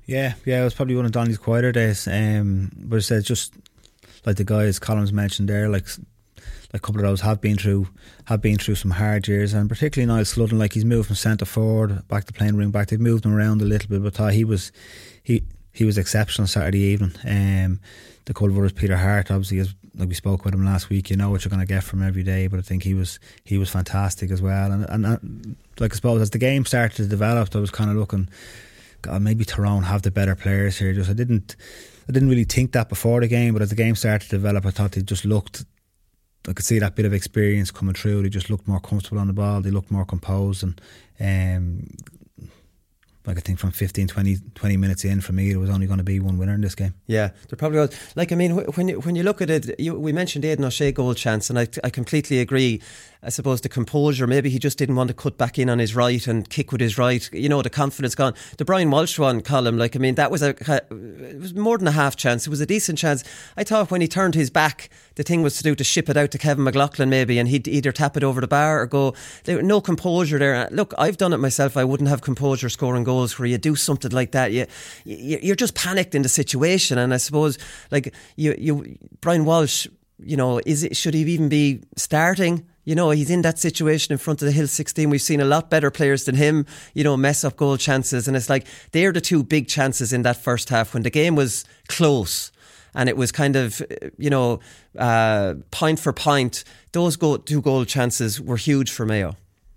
Yeah, yeah, it was probably one of Donny's quieter days. Um, but I said just like the guys Collins mentioned there, like like a couple of those have been through have been through some hard years, and particularly Niall Sludden, like he's moved from centre forward back to playing wing back. They've moved him around a little bit, but I thought he was he he was exceptional Saturday evening. Um, the Culver's Peter Hart, obviously, as like we spoke with him last week, you know what you're going to get from him every day. But I think he was he was fantastic as well. And and uh, like I suppose as the game started to develop, I was kind of looking, God, maybe Tyrone have the better players here. Just I didn't I didn't really think that before the game, but as the game started to develop, I thought they just looked. I could see that bit of experience coming through. They just looked more comfortable on the ball. They looked more composed, and um, like I think from fifteen, twenty, twenty minutes in, for me, there was only going to be one winner in this game. Yeah, there probably was. Like, I mean, when you, when you look at it, you, we mentioned Aidan O'Shea goal chance, and I, I completely agree. I suppose the composure, maybe he just didn't want to cut back in on his right and kick with his right. You know, the confidence gone. The Brian Walsh one, Colm, like, I mean, that was a it was more than a half chance. It was a decent chance. I thought when he turned his back, the thing was to do to ship it out to Kevin McLaughlin maybe, and he'd either tap it over the bar or go. There no composure there. Look, I've done it myself. I wouldn't have composure scoring goals where you do something like that. You, you you're just panicked in the situation, and I suppose like you you Brian Walsh, you know, is it should he even be starting? You know, he's in that situation in front of the Hill sixteen. We've seen a lot better players than him, you know, mess up goal chances. And it's like, they're the two big chances in that first half when the game was close and it was kind of, you know, uh, point for point. Those goal, two goal chances were huge for Mayo.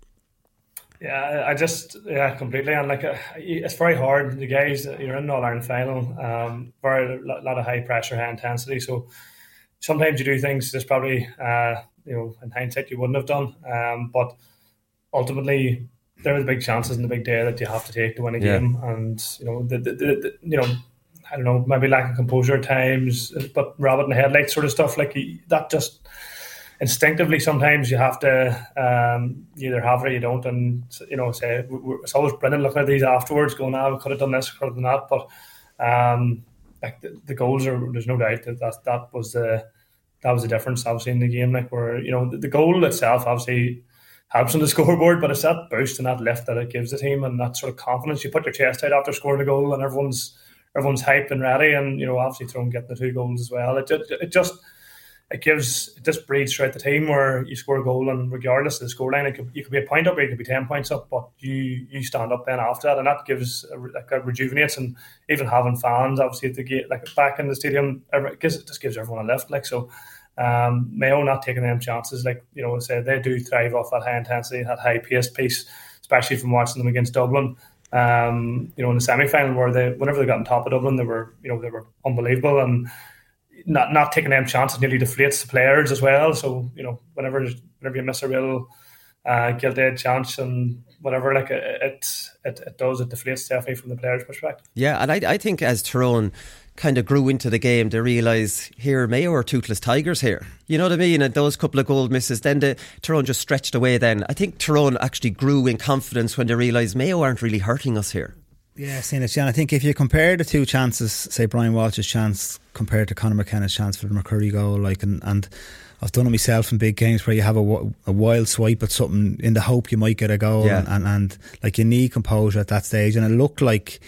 Yeah, I just, yeah, completely. And like, uh, it's very hard. The guys, you're in the All-Ireland final, um, very a lot of high pressure, high intensity. So sometimes you do things that's probably, uh, you know, in hindsight you wouldn't have done. Um, but ultimately, there are the big chances in the big day that you have to take to win a yeah. game. And, you know, the, the, the, the, you know, I don't know, maybe lack of composure at times, but rabbit in the headlights sort of stuff, like that just instinctively sometimes you have to um, you either have it or you don't. And, you know, say it's always brilliant looking at these afterwards going, ah, we could have done this, could have done that. But um, like the, the goals are, there's no doubt that that, that was the that was the difference obviously in the game. Like where, you know, the, the goal itself obviously helps on the scoreboard, but it's that boost and that lift that it gives the team and that sort of confidence. You put your chest out after scoring a goal and everyone's everyone's hyped and ready, and, you know, obviously Tyrone getting the two goals as well. It just, it just it gives it just breeds throughout the team where you score a goal and regardless of the scoreline, it could, you could be a point up or you could be ten points up, but you you stand up then after that, and that gives like that rejuvenates. And even having fans obviously at the gate, like back in the stadium, it gives it just gives everyone a lift. Like so, um, Mayo not taking them chances, like, you know, say they do thrive off that high intensity, that high paced piece, especially from watching them against Dublin. Um, you know, in the semi-final where they, whenever they got on top of Dublin, they were, you know, they were unbelievable, and not not taking them chances nearly deflates the players as well. So, you know, whenever whenever you miss a real uh, gilt-edged chance and whatever, like it, it it does, it deflates definitely from the players' perspective. Yeah, and I I think as Tyrone kind of grew into the game, they realise here Mayo are toothless tigers here. You know what I mean? And those couple of goal misses, then the Tyrone just stretched away then. I think Tyrone actually grew in confidence when they realised Mayo aren't really hurting us here. Yeah, seeing it, Jan. I think if you compare the two chances, say Brian Walsh's chance compared to Conor McKenna's chance for the McCurry goal, like, and, and I've done it myself in big games where you have a, a wild swipe at something in the hope you might get a goal, yeah. and, and, and like you need composure at that stage, and it looked like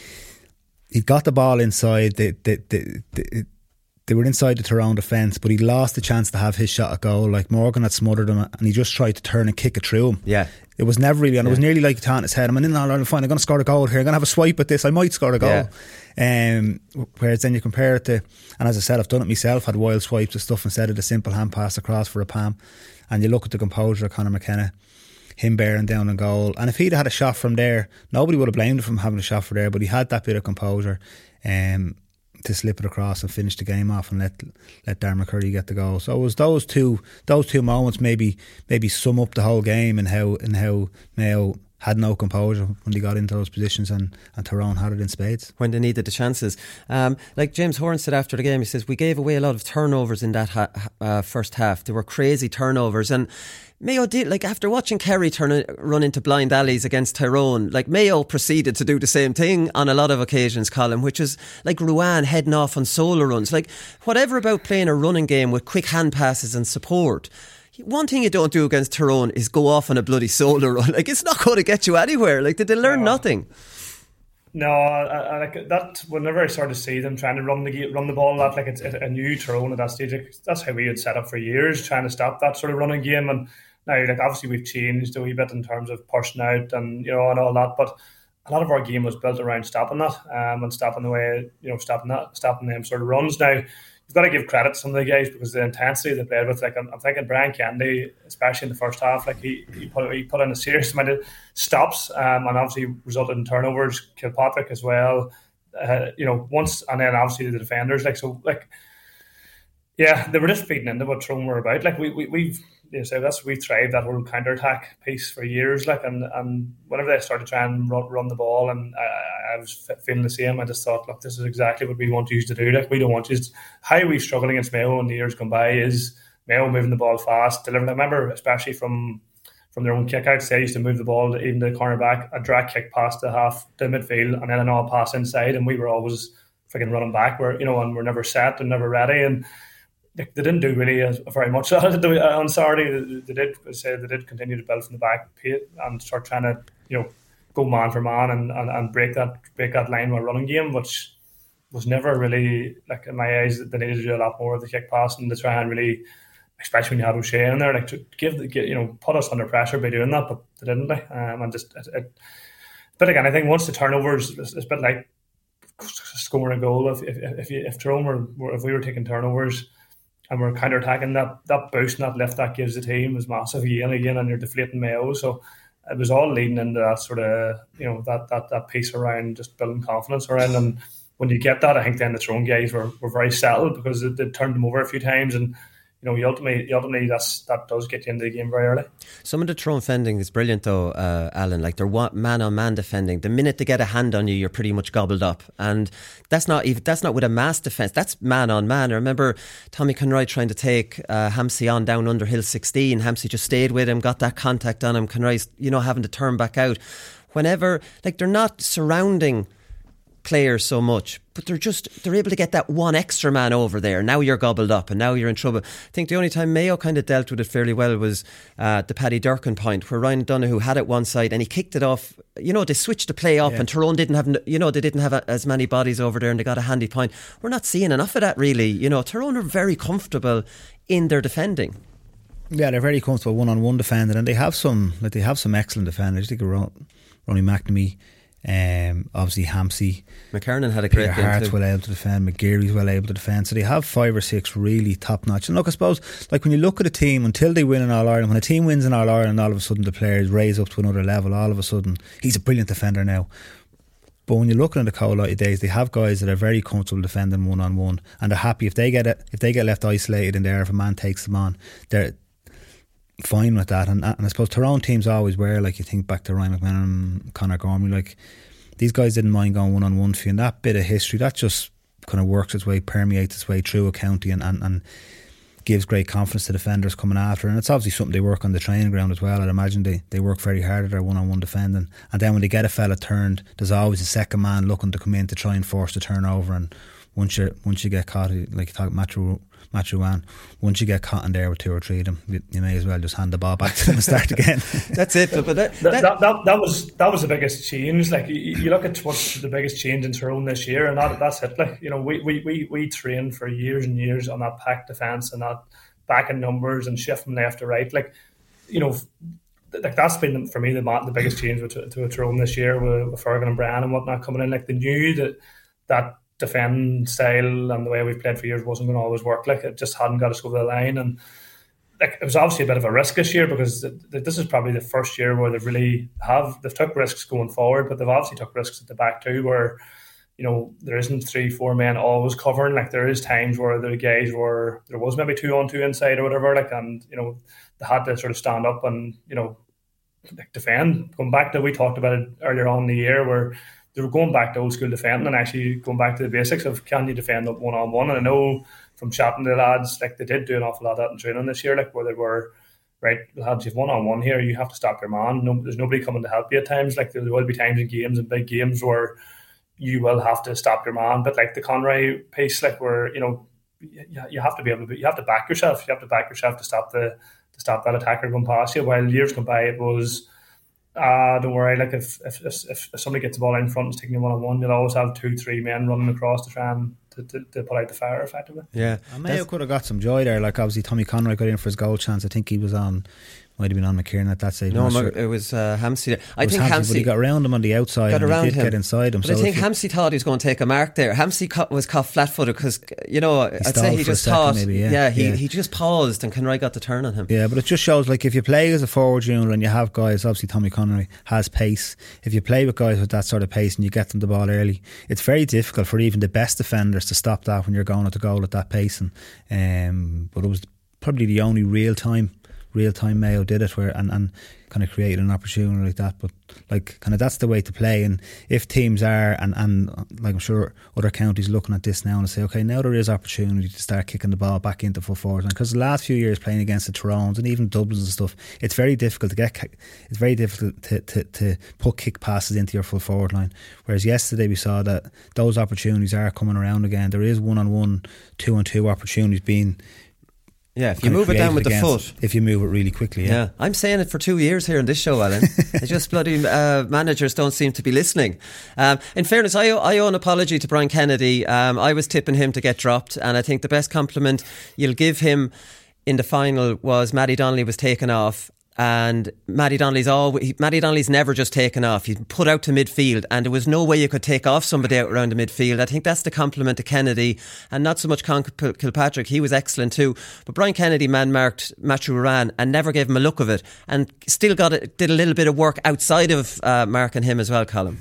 he got the ball inside. They, they, they, they, they were inside the Tyrone defence, but he lost the chance to have his shot at goal. Like Morgan had smothered him, and he just tried to turn and kick it through him. Yeah, it was never really, and yeah. it was nearly like taunting his head. I'm in the All-Ireland final, I'm going to score a goal here. I'm going to have a swipe at this. I might score a goal. Yeah. Um, whereas then you compare it to, and as I said, I've done it myself. Had wild swipes and stuff instead of the simple hand pass across for a Pam. And you look at the composure of Conor McKenna, him bearing down a goal, and if he'd had a shot from there, nobody would have blamed him for having a shot from there, but he had that bit of composure um, to slip it across and finish the game off and let let Darren McCurry get the goal. So it was those two those two moments maybe maybe sum up the whole game, and how and how Mayo had no composure when they got into those positions, and, and Tyrone had it in spades when they needed the chances. Um, like James Horan said after the game, he says we gave away a lot of turnovers in that ha- uh, first half. There were crazy turnovers, and Mayo did, like after watching Kerry turn run into blind alleys against Tyrone, like Mayo proceeded to do the same thing on a lot of occasions, Colin, which is like Ruan heading off on solo runs. Like whatever about playing a running game with quick hand passes and support, one thing you don't do against Tyrone is go off on a bloody solo run. Like it's not going to get you anywhere. Like did they learn no. nothing? No, I, I, like that. Whenever I started to see them trying to run the run the ball, that like it's a new Tyrone at that stage. Like, that's how we had set up for years, trying to stop that sort of running game. And now, like obviously, we've changed a wee bit in terms of pushing out and you know and all that. But a lot of our game was built around stopping that um, and stopping the way you know stopping that stopping them sort of runs. Now you've got to give credit to some of the guys because the intensity they played with. Like I'm, I'm thinking Brian Kennedy, especially in the first half, like he he put he put in a serious amount of stops um, and obviously resulted in turnovers. Kilpatrick as well, uh, you know once and then obviously the defenders. Like so, like yeah, they were just feeding into what Tyrone were about. Like we we we've. You know, that's we thrived that whole counter attack piece for years. Like and, and whenever they started trying to run, run the ball, and I, I was feeling the same. I just thought, look, this is exactly what we want you to do. Like we don't want you. How we struggled against Mayo in the years gone by is Mayo moving the ball fast, delivering. I remember especially from from their own kickouts, they used to move the ball even to the cornerback, a drag kick past the half to midfield, and then an all pass inside, and we were always freaking running back. Where you know, and we're never set and never ready and. They, they didn't do really uh, very much on Saturday. They, they did say they did continue to build from the back and start trying to you know go man for man and, and, and break that break that line with a running game, which was never really like in my eyes. They needed to do a lot more of the kick passing to try and really, especially when you had O'Shea in there, like to give the you know put us under pressure by doing that, but they didn't. Like, um, and just it, it, but again, I think once the turnovers, it's, it's a bit like scoring a goal. If if if, you, if Tyrone were if we were taking turnovers. And we're counter attacking that that boost and that lift that gives the team is massive again and again, and you're deflating Mayo. So it was all leading into that sort of you know that that that piece around just building confidence around. And when you get that, I think then the Tyrone guys were, were very settled because they, they turned them over a few times, and you know, ultimately, ultimately that's, that does get you into the game very early. Some of the Tyrone defending is brilliant though, uh, Alan. Like they're man-on-man defending. The minute they get a hand on you, you're pretty much gobbled up. And that's not even, that's not with a mass defence. That's man-on-man. I remember Tommy Conroy trying to take uh, Hampsey on down under Hill sixteen. Hampsey just stayed with him, got that contact on him. Conroy's, you know, having to turn back out. Whenever, like they're not surrounding players so much, but they're just they're able to get that one extra man over there. Now you're gobbled up and now you're in trouble. I think the only time Mayo kind of dealt with it fairly well was uh, the Paddy Durkin point where Ryan Donoghue had it one side and he kicked it off. You know, they switched the play up yeah. and Tyrone didn't have, you know, they didn't have a, as many bodies over there and they got a handy point. We're not seeing enough of that really. You know, Tyrone are very comfortable in their defending. Yeah, they're very comfortable one-on-one defending, and they have some like they have some excellent defenders. I think Ronnie McNamee. Um, obviously Hampsey, McKernan had a great game Hart's too. well able to defend, McGeary's well able to defend, so they have five or six really top notch. And look, I suppose like when you look at a team until they win in All Ireland, when a team wins in All Ireland, all of a sudden the players raise up to another level. All of a sudden he's a brilliant defender now. But when you're looking at the Cowlighty days, they have guys that are very comfortable defending one on one, and they're happy if they get it if they get left isolated in there. If a man takes them on, they're fine with that. And, and I suppose Tyrone teams always were, like you think back to Ryan McMahon, Conor Gormley, like these guys didn't mind going one on one for you, and that bit of history that just kind of works its way, permeates its way through a county and, and, and gives great confidence to defenders coming after. And it's obviously something they work on the training ground as well. I'd imagine they, they work very hard at their one on one defending, and then when they get a fella turned, there's always a second man looking to come in to try and force the turnover. And once you once you get caught, like you talk Matthew Matthew Wan, once you get caught in there with two or three of them, you, you may as well just hand the ball back to them and start again. That's it. But that that, that, that, that, that was that was the biggest change. Like you, you look at what's the biggest change in Tyrone this year, and that, that's it. Like you know, we, we, we, we trained for years and years on that pack defence and that back in numbers and shifting left to right. Like you know, like that's been for me the the biggest change with to Tyrone this year with, with Fergan and Brian and whatnot coming in. Like they knew that that. defend style and the way we've played for years wasn't going to always work. Like it just hadn't got us over the line, and like it was obviously a bit of a risk this year because th- th- this is probably the first year where they've really have they've took risks going forward, but they've obviously took risks at the back too, where you know there isn't three four men always covering. Like there is times where the guys were there was maybe two on two inside or whatever, like and you know they had to sort of stand up and you know like defend. Going back to we talked about it earlier on in the year where they were going back to old school defending and actually going back to the basics of can you defend up one on one. And I know from chatting to the lads, like they did do an awful lot of that in training this year, like where they were right, lads, you've one on one here, you have to stop your man. No, there's nobody coming to help you at times. Like there will be times in games and big games where you will have to stop your man. But like the Conroy piece, like where you know you, you have to be able to you have to back yourself. You have to back yourself to stop the to stop that attacker going past you. While years gone by, it was Uh, don't worry. Like if if, if if somebody gets the ball in front and is taking one on one, you'll always have two, three men running across to try and to, to, to put out the fire effectively. Yeah, and Mayo could have got some joy there. Like obviously Tommy Conroy got in for his goal chance. I think he was on. Might have been on McKieran at that stage. No, sure. it was uh, Hampsey. I it was think Hampsey, Hampsey, but he got around him on the outside. Got and around he did him. get inside him. But so I think he, Hampsey thought he was going to take a mark there. Hampsey co- was caught flat-footed because you know I'd say stalled he for a just second thought, maybe, yeah. yeah, he Yeah. he just paused and Conroy got the turn on him. Yeah, but it just shows like if you play as a forward unit and you have guys, obviously Tommy Conroy has pace. If you play with guys with that sort of pace and you get them the ball early, it's very difficult for even the best defenders to stop that when you're going at the goal at that pace. And um, but it was probably the only real time. real time Mayo did it where and, and kind of created an opportunity like that. But like kind of that's the way to play. And if teams are and, and like I'm sure other counties looking at this now and say, okay, now there is opportunity to start kicking the ball back into full forward. Because the last few years playing against the Tyrones and even Dublins and stuff, it's very difficult to get it's very difficult to, to, to put kick passes into your full forward line. Whereas yesterday we saw that those opportunities are coming around again. There is one on one, two on two opportunities being Yeah, if you move it down with the foot. If you move it really quickly, yeah. Yeah, I'm saying it for two years here on this show, Alan. It's just bloody uh, managers don't seem to be listening. Um, in fairness, I owe, I owe an apology to Brian Kennedy. Um, I was tipping him to get dropped, and I think the best compliment you'll give him in the final was Matty Donnelly was taken off. And Matty Donnelly's always Matty Donnelly's never just taken off. He's put out to midfield, and there was no way you could take off somebody out around the midfield. I think that's the compliment to Kennedy, and not so much Con Kilpatrick. He was excellent too, but Brian Kennedy man marked Matthew Moran and never gave him a look of it, and still got it, did a little bit of work outside of uh, marking him as well, Colin.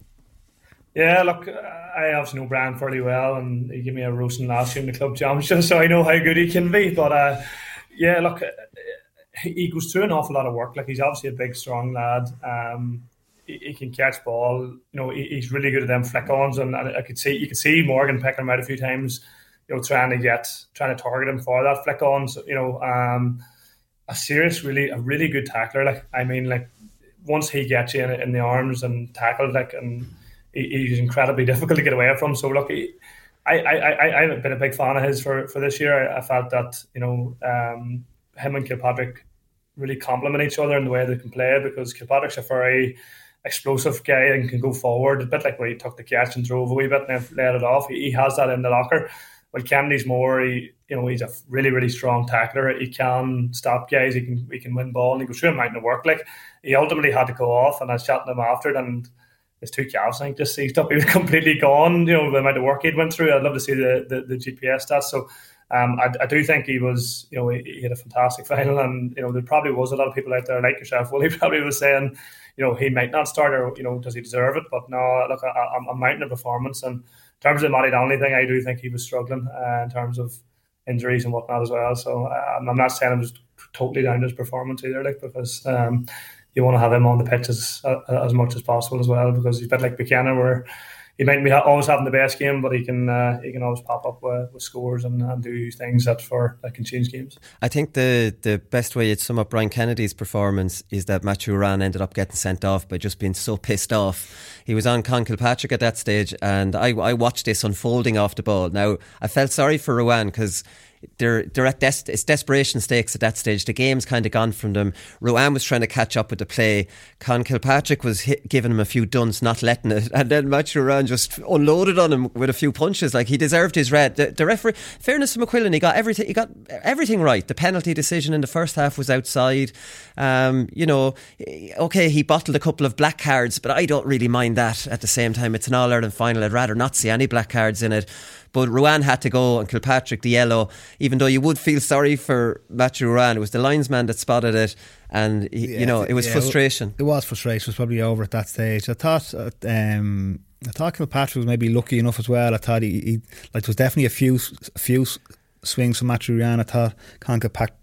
Yeah, look, I obviously know Brian fairly well, and he gave me a roasting last year in the club championship, so I know how good he can be. But uh, yeah, look. He goes through an awful lot of work. Like he's obviously a big, strong lad. Um, he, he can catch ball. You know, he, he's really good at them flick-ons, and, and I could see you could see Morgan picking him out a few times. You know, trying to get, trying to target him for that flick-on. So, you know, um, a serious, really, a really good tackler. Like I mean, like once he gets you in, in the arms and tackled, like, and he, he's incredibly difficult to get away from. So look, he, I, I, I, I've been a big fan of his for, for this year. I, I felt that you know, um, him and Kilpatrick really complement each other in the way they can play, because Kilpatrick's a very explosive guy and can go forward, a bit like where he took the catch and drove a wee bit and then let it off. He, he has that in the locker. Well, Kennedy's more, he, you know, he's a really, really strong tackler. He can stop guys. He can, he can win ball, and he goes through a mountain of work. Like he ultimately had to go off, and I was chatting to him after it, and his two calves, I think, just seized up. He was completely gone. You know, the amount of work he'd went through. I'd love to see the the, the G P S stats. So. Um, I, I do think he was, you know, he, he had a fantastic final, and you know there probably was a lot of people out there like yourself. Well, he probably was saying, you know, he might not start, or you know, does he deserve it? But no, look, I, I'm, I'm mounting a performance, and in terms of the Matty Donnelly thing, I do think he was struggling uh, in terms of injuries and whatnot as well. So uh, I'm not saying it was totally down to his performance either, like because um, you want to have him on the pitch as uh, as much as possible as well, because he's a bit like Buchanan, where he might be always having the best game, but he can uh, he can always pop up uh, with scores and, and do things that for that can change games. I think the the best way you'd sum up Brian Kennedy's performance is that Matthew Moran ended up getting sent off by just being so pissed off. He was on Con Kilpatrick at that stage, and I, I watched this unfolding off the ball. Now, I felt sorry for Rowan because they're, they're at des- it's desperation stakes at that stage. The game's kind of gone from them. Rowan was trying to catch up with the play. Con Kilpatrick was hit, giving him a few dunce, not letting it. And then Matthew Rowan just unloaded on him with a few punches. Like, he deserved his red. The, the referee, fairness to McQuillan, he got everything, he got everything right. The penalty decision in the first half was outside. Um, you know, okay, he bottled a couple of black cards, but I don't really mind that at the same time. It's an All-Ireland final. I'd rather not see any black cards in it. But Rowan had to go, and Kilpatrick the yellow, even though you would feel sorry for Matthew Rowan. It was the linesman that spotted it, and he, yeah, you know, it was yeah, frustration. It was frustration. It was probably over at that stage. I thought um, I thought Kilpatrick was maybe lucky enough as well. I thought he, he like there was definitely a few a few swings from Matthew Rowan. I thought Con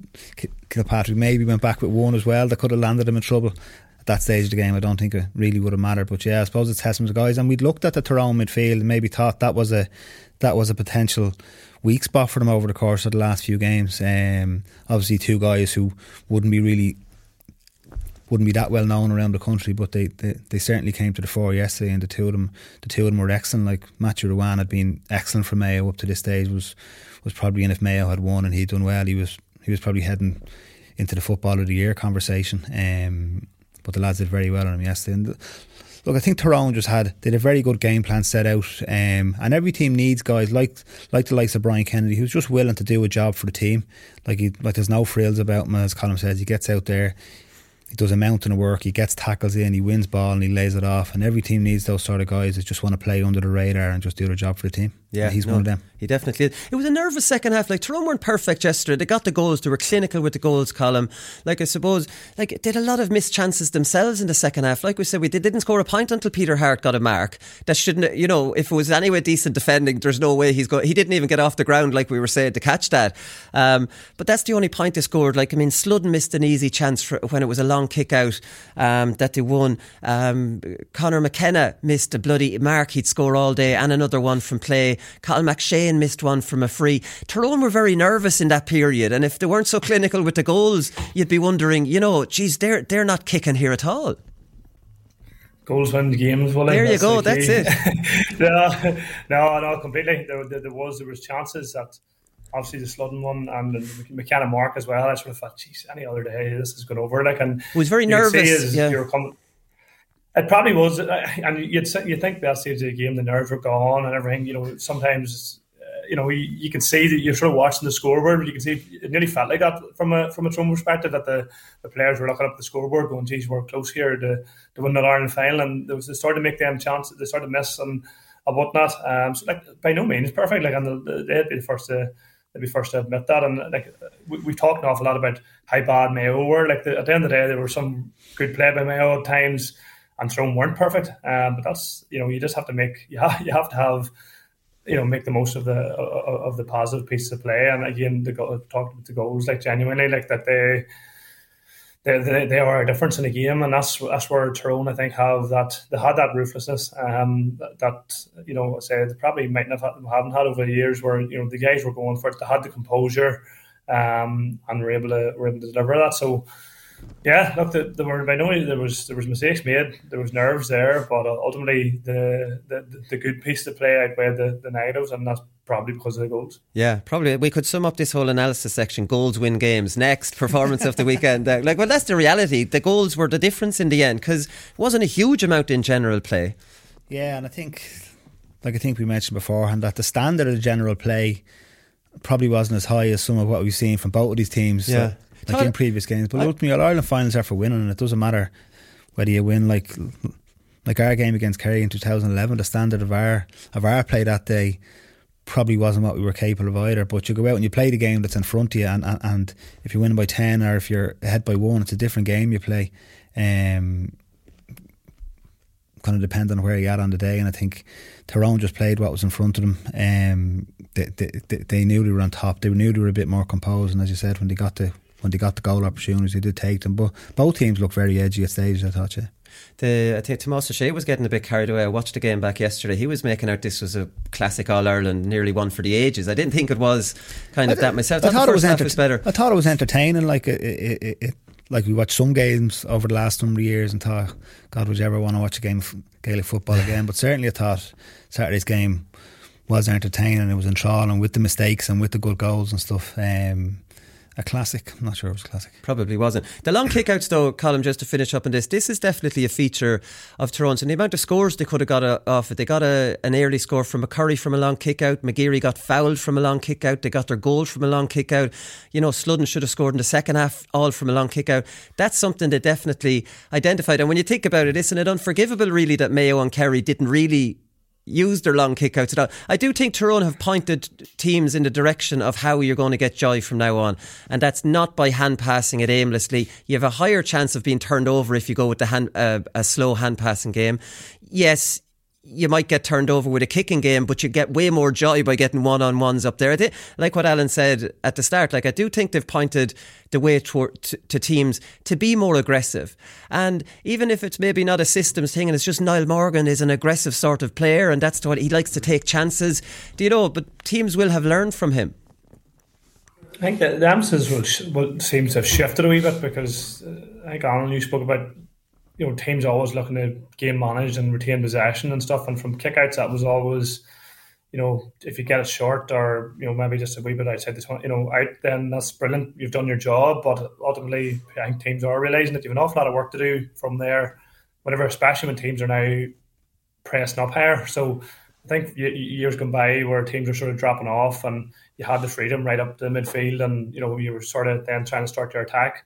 Kilpatrick maybe went back with one as well that could have landed him in trouble. That stage of the game, I don't think it really would have mattered. But yeah, I suppose it's testament to guys. And we'd looked at the Tyrone midfield and maybe thought that was a that was a potential weak spot for them over the course of the last few games. Um, obviously, two guys who wouldn't be really wouldn't be that well known around the country, but they, they, they certainly came to the fore yesterday, and the two of them the two of them were excellent. Like Matthew Rowan had been excellent for Mayo up to this stage. Was was probably in if Mayo had won and he'd done well, he was he was probably heading into the Football of the Year conversation. Um, but the lads did very well on him yesterday. And look, I think Tyrone just had did a very good game plan set out, um, and every team needs guys like like the likes of Brian Kennedy, who's just willing to do a job for the team. Like he, like there's no frills about him, as Colm says. He gets out there, he does a mountain of work, he gets tackles in, he wins ball and he lays it off. And every team needs those sort of guys that just want to play under the radar and just do their job for the team. Yeah, and he's no, one of them. He definitely is. It was a nervous second half. Like Tyrone weren't perfect yesterday. They got the goals. They were clinical with the goals column. Like I suppose, like they had a lot of missed chances themselves in the second half. Like we said, we they didn't score a point until Peter Hart got a mark. That shouldn't, you know, if it was anyway decent defending, there's no way he's go. He didn't even get off the ground like we were saying to catch that. Um, but that's the only point they scored. Like I mean, Sludden missed an easy chance for, when it was a long kick out um, that they won. Um, Conor McKenna missed a bloody mark he'd score all day, and another one from play. Colin McShane missed one from a free. Tyrone were very nervous in that period, and if they weren't so clinical with the goals, you'd be wondering, you know, geez, they're they're not kicking here at all. Goals win the games. Well, there you go. That's it. no, no, no, completely. There, there, there was there was chances that obviously the Sludden one and the McKenna mark as well. I sort of thought, geez, any other day this is going over. Like, and it was very nervous. Yeah. You were coming, it probably was, and you'd you'd think that stage of the game the nerves were gone and everything. You know, sometimes uh, you know you, you can see that you're sort of watching the scoreboard, but you can see it nearly felt like that from a from a Tyrone perspective, that the, the players were looking up the scoreboard, going, "Geez, we're close here to, to win the Ireland final," and there was they started to make them chances, they started to miss and, and whatnot. Um, so like by no means perfect, like, and they'd be the first to they'd be first to admit that. And like we, we've talked an awful lot about how bad Mayo were. Like the, at the end of the day, there were some good play by Mayo at times. And Tyrone weren't perfect, um, but that's, you know, you just have to make you have you have to have you know make the most of the of, of the positive pieces of play. And again, the talked about the goals, like genuinely, like that they they they, they are a difference in the game, and that's that's where Tyrone I think have that they had that ruthlessness um, that, that you know I say they probably might not have haven't had over the years, where you know the guys were going for it, they had the composure um, and were able to were able to deliver that. So. Yeah, look, the, there were by no means there was there was mistakes made, there was nerves there, but ultimately the the, the good piece to play outweighed the, the negatives, and that's probably because of the goals. Yeah, probably. We could sum up this whole analysis section: goals win games. Next, performance of the weekend. Uh, like, well, that's the reality. The goals were the difference in the end, because it wasn't a huge amount in general play. Yeah, and I think, like I think we mentioned beforehand, that the standard of the general play probably wasn't as high as some of what we've seen from both of these teams. Yeah. So, like in previous games, but ultimately all Ireland finals are for winning, and it doesn't matter whether you win. Like like our game against Kerry in two thousand eleven, the standard of our of our play that day probably wasn't what we were capable of either. But you go out and you play the game that's in front of you, and, and, and if you win by ten or if you're ahead by one, it's a different game you play. Um, kind of depend on where you're at on the day, and I think Tyrone just played what was in front of them. Um, they, they, they knew they were on top. They knew they were a bit more composed, and as you said, when they got the when they got the goal opportunities, they did take them. But both teams looked very edgy at stages, I thought, yeah. The, I think Tomás O'Shea was getting a bit carried away. I watched the game back yesterday. He was making out this was a classic All-Ireland, nearly one for the ages. I didn't think it was kind of I, that myself. I, I thought, it was, enter- was better. I thought it was entertaining. Like it, it, it, it, like we watched some games over the last number of years and thought, God, would you ever want to watch a game of Gaelic football again? But certainly I thought Saturday's game was entertaining. It was enthralling with the mistakes and with the good goals and stuff. Um, A classic. I'm not sure it was a classic. Probably wasn't. The long kickouts though, Colm, just to finish up on this, this is definitely a feature of Tyrone. And the amount of scores they could have got a, off it. They got a, an early score from McCurry from a long kickout. McGeary got fouled from a long kickout. They got their goal from a long kickout. You know, Sludden should have scored in the second half, all from a long kickout. That's something they definitely identified. And when you think about it, isn't it unforgivable really that Mayo and Kerry didn't really use their long kickouts at all? I do think Tyrone have pointed teams in the direction of how you're going to get joy from now on, and that's not by hand passing it aimlessly. You have a higher chance of being turned over if you go with the hand, uh, a slow hand passing game. Yes, you might get turned over with a kicking game, but you get way more joy by getting one-on-ones up there. I think, like what Alan said at the start, like I do think they've pointed the way toward, to, to teams to be more aggressive. And even if it's maybe not a systems thing and it's just Niall Morgan is an aggressive sort of player and that's what he likes to take chances, do you know, but teams will have learned from him. I think that the emphasis will, will seems to have shifted a wee bit, because uh, I think Alan, you spoke about, you know, teams always looking to game manage and retain possession and stuff, and from kickouts that was always, you know, if you get it short or, you know, maybe just a wee bit outside the twenty, you know, out, then that's brilliant. You've done your job, but ultimately, I think teams are realising that you have an awful lot of work to do from there, whatever, especially when teams are now pressing up higher. So I think years gone by where teams are sort of dropping off and you had the freedom right up to the midfield and, you know, you were sort of then trying to start your attack.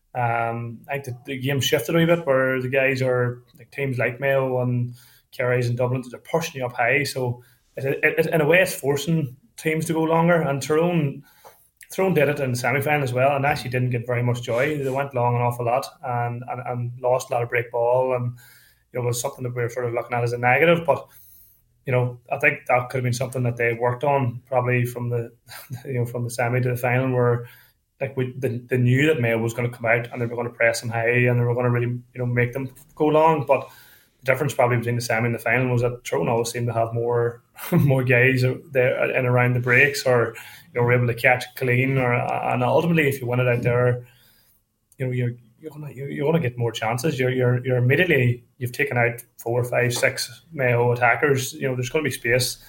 Um, I think the, the game shifted a wee bit where the guys are, like teams like Mayo and Kerry's and Dublin, they're pushing you up high. So it, it, it, in a way it's forcing teams to go longer, and Tyrone Tyrone did it in the semi-final as well and actually didn't get very much joy. They went long an awful lot and, and, and lost a lot of break ball, and you know, it was something that we were sort of looking at as a negative, but you know, I think that could have been something that they worked on probably from the you know from the semi to the final, where like we they, they knew that Mayo was going to come out and they were going to press them high and they were going to really, you know, make them go long. But the difference probably between the semi and the final was that Tyrone always seemed to have more more guys there and around the breaks, or you know, were able to catch clean, or and ultimately if you win it out there, you know, you're you're gonna you're gonna get more chances. You're you're you're immediately you've taken out four, five, six Mayo attackers. You know, there's going to be space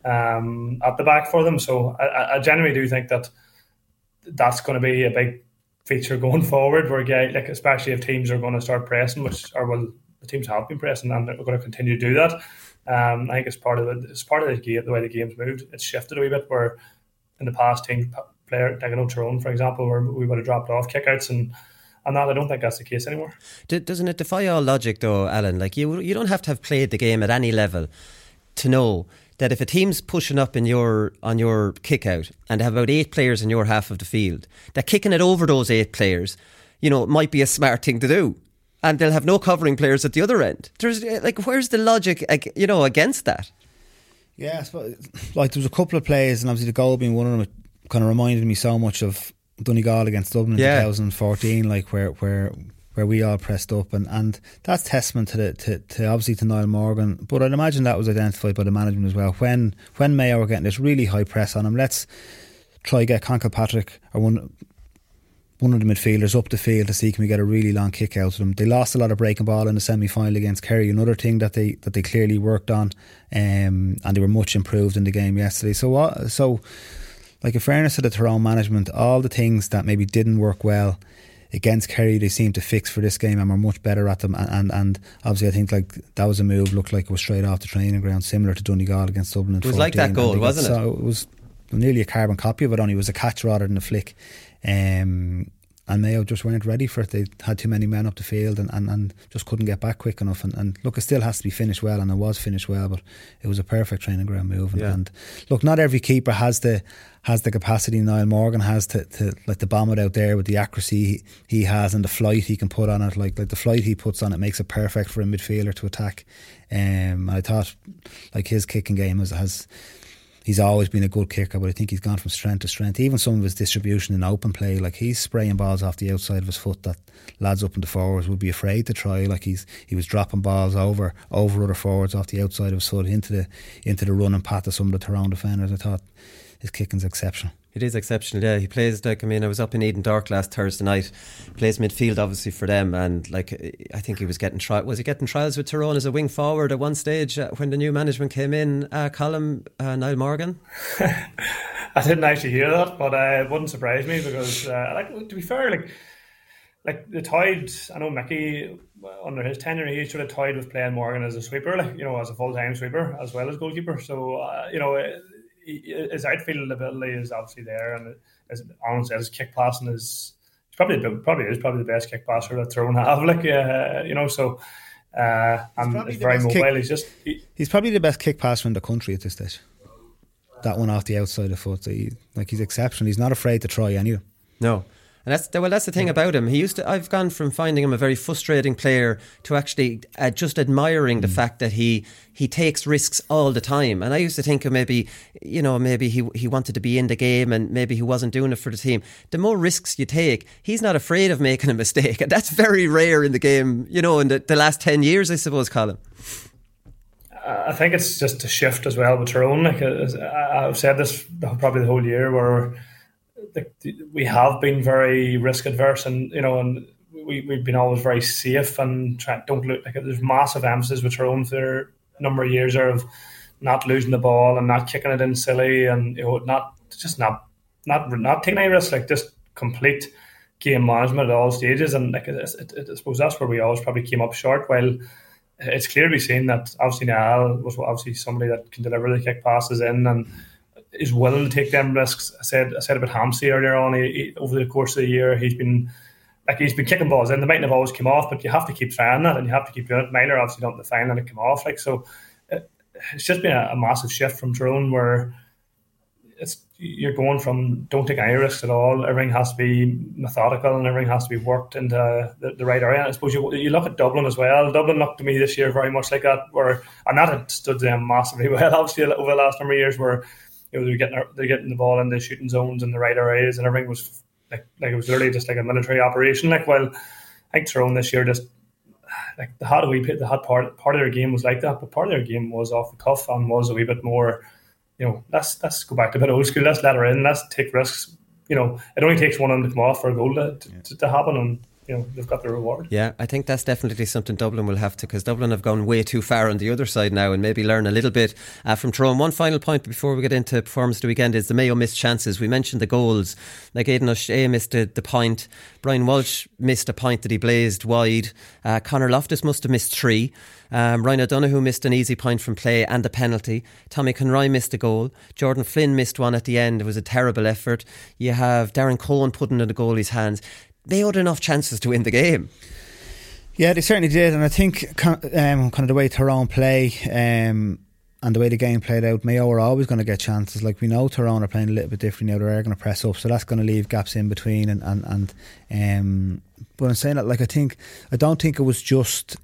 um, at the back for them. So I, I genuinely do think that that's going to be a big feature going forward, where guy like especially if teams are going to start pressing, which are well the teams have been pressing and they're going to continue to do that. Um, I think it's part of the it's part of the game, the way the game's moved. It's shifted a wee bit where in the past teams player like I know Tyrone, for example, where we would have dropped off kickouts and. And that, I don't think that's the case anymore. Doesn't it defy all logic, though, Alan? Like you, you don't have to have played the game at any level to know that if a team's pushing up in your on your kick out and have about eight players in your half of the field, that kicking it over those eight players, you know, might be a smart thing to do, and they'll have no covering players at the other end. There's like, where's the logic, you know, against that? Yeah, like there was a couple of plays, and obviously the goal being one of them, it kind of reminded me so much of Donegal against Dublin in yeah. twenty fourteen, like where where where we all pressed up, and, and that's testament to the to, to obviously to Niall Morgan, but I'd imagine that was identified by the management as well. When when Mayo were getting this really high press on them, let's try get Con Kilpatrick or one one of the midfielders up the field to see can we get a really long kick out of them. They lost a lot of breaking ball in the semi final against Kerry, another thing that they that they clearly worked on, um, and they were much improved in the game yesterday. So what so. Like, in fairness to the Tyrone management, all the things that maybe didn't work well against Kerry, they seem to fix for this game and were much better at them. And, and, and obviously, I think like that was a move, looked like it was straight off the training ground, similar to Donegal against Dublin in fourteen. It was like that goal, wasn't it? So it was nearly a carbon copy of it, only it was a catch rather than a flick. Um, and Mayo just weren't ready for it. They had too many men up the field and, and, and just couldn't get back quick enough. And, and look, it still has to be finished well, and it was finished well, but it was a perfect training ground move. And, yeah. and look, not every keeper has the has the capacity Niall Morgan has to, to like to bomb it out there with the accuracy he, he has and the flight he can put on it. Like like the flight he puts on it makes it perfect for a midfielder to attack. Um, I thought like his kicking game has, has he's always been a good kicker, but I think he's gone from strength to strength. Even some of his distribution in open play, like he's spraying balls off the outside of his foot that lads up in the forwards would be afraid to try. Like he's he was dropping balls over over other forwards off the outside of his foot into the into the running path of some of the Tyrone defenders. I thought his kicking's exceptional. It is exceptional, yeah. He plays, like, I mean, I was up in Eden Dark last Thursday night. He plays midfield, obviously, for them, and, like, I think he was getting tri- was he getting trials with Tyrone as a wing forward at one stage uh, when the new management came in, uh, Colm, uh, Niall Morgan? I didn't actually hear that, but uh, it wouldn't surprise me because, uh, like, to be fair, like, like the Tide, I know Mickey, under his tenure, he sort of toyed with playing Morgan as a sweeper, like, you know, as a full-time sweeper as well as goalkeeper. So, uh, you know, it, his outfield ability is obviously there, and as Alan said, his kick passing is probably probably is probably the best kick passer that Tyrone have. Like uh, you know, so uh, and it's very mobile. Kick, he's just he, he's probably the best kick passer in the country at this stage. That one off the outside of the foot, he, like he's exceptional. He's not afraid to try any of them. No. And that's well. That's the thing about him. He used to. I've gone from finding him a very frustrating player to actually uh, just admiring the mm. fact that he he takes risks all the time. And I used to think of maybe, you know, maybe he he wanted to be in the game and maybe he wasn't doing it for the team. The more risks you take, he's not afraid of making a mistake, and that's very rare in the game. You know, in the, the last ten years, I suppose, Colm. I think it's just a shift as well with Tyrone. Like I've said this probably the whole year, where we have been very risk adverse, and you know, and we we've been always very safe and try, don't look like there's massive emphasis with Tyrone for a number of years there of not losing the ball and not kicking it in silly, and you know, not just not not not taking any risks, like just complete game management at all stages. And like it, it, it, I suppose that's where we always probably came up short. While it's clear to be seen that obviously Niall was obviously somebody that can deliver the kick passes in and is willing to take them risks. I said I said about Hampsey earlier on. He, he, over the course of the year, he's been like he's been kicking balls in. They mightn't have always come off, but you have to keep trying that, and you have to keep doing it. Myler obviously don't define that it come off. Like so, it, it's just been a, a massive shift from Tyrone, where it's you're going from don't take any risks at all. Everything has to be methodical and everything has to be worked into the, the right area. And I suppose you you look at Dublin as well. Dublin looked to me this year very much like that, where and that had stood them massively well. Obviously over the last number of years, where you know they're getting they're getting the ball in the shooting zones in the right areas, and everything was like like it was literally just like a military operation. Like well, I think Tyrone this year just like the had a wee bit the had part part of their game was like that, but part of their game was off the cuff and was a wee bit more. You know, let's let's go back to a bit old school. Let's let her in. Let's take risks. You know, it only takes one of them to come off for a goal to, to, yeah. to happen, and you know they've got the reward. Yeah, I think that's definitely something Dublin will have to, because Dublin have gone way too far on the other side now, and maybe learn a little bit uh, from Tyrone. One final point before we get into performance of the weekend is the Mayo missed chances. We mentioned the goals, like Aidan O'Shea missed the, the point. Brian Walsh missed a point that he blazed wide. Uh, Conor Loftus must have missed three. Um, Ryan O'Donoghue missed an easy point from play and a penalty. Tommy Conroy missed a goal. Jordan Flynn missed one at the end. It was a terrible effort. You have Darren Cohen putting in the goalie's hands. They had enough chances to win the game. Yeah, they certainly did. And I think um, kind of the way Tyrone play um, and the way the game played out, Mayo are always going to get chances. Like we know Tyrone are playing a little bit different now. They're going to press up, so that's going to leave gaps in between. And, and, and um, but I'm saying that, like I think, I don't think it was just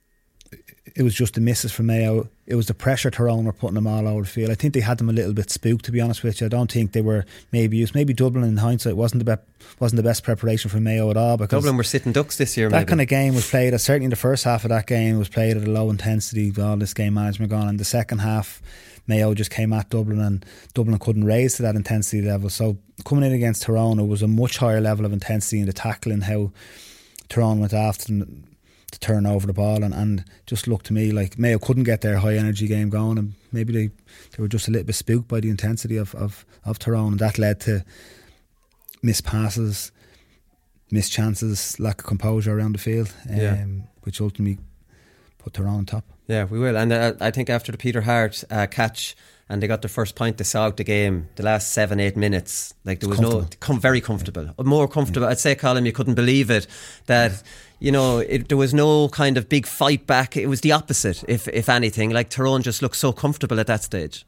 it was just the misses from Mayo. It was the pressure Tyrone were putting them all over the field. I think they had them a little bit spooked, to be honest with you. I don't think they were maybe used. Maybe Dublin in hindsight wasn't the be- wasn't the best preparation for Mayo at all, because Dublin were sitting ducks this year. That maybe. kind of game was played, certainly in the first half of that game was played at a low intensity with all this game management going on. In the second half, Mayo just came at Dublin, and Dublin couldn't raise to that intensity level. So coming in against Tyrone, it was a much higher level of intensity in the tackling, how Tyrone went after them to turn over the ball, and, and just looked to me like Mayo couldn't get their high energy game going, and maybe they, they were just a little bit spooked by the intensity of, of, of Tyrone, and that led to missed passes, missed chances, lack of composure around the field, um, yeah. which ultimately put Tyrone on top. Yeah, we will. And uh, I think after the Peter Hart uh, catch and they got the first point, they saw the game, the last seven, eight minutes, like there was no, com- very comfortable, yeah. more comfortable. Yeah. I'd say, Colin, you couldn't believe it, that, yeah. you know, it, there was no kind of big fight back. It was the opposite, if if anything. Like Tyrone just looked so comfortable at that stage.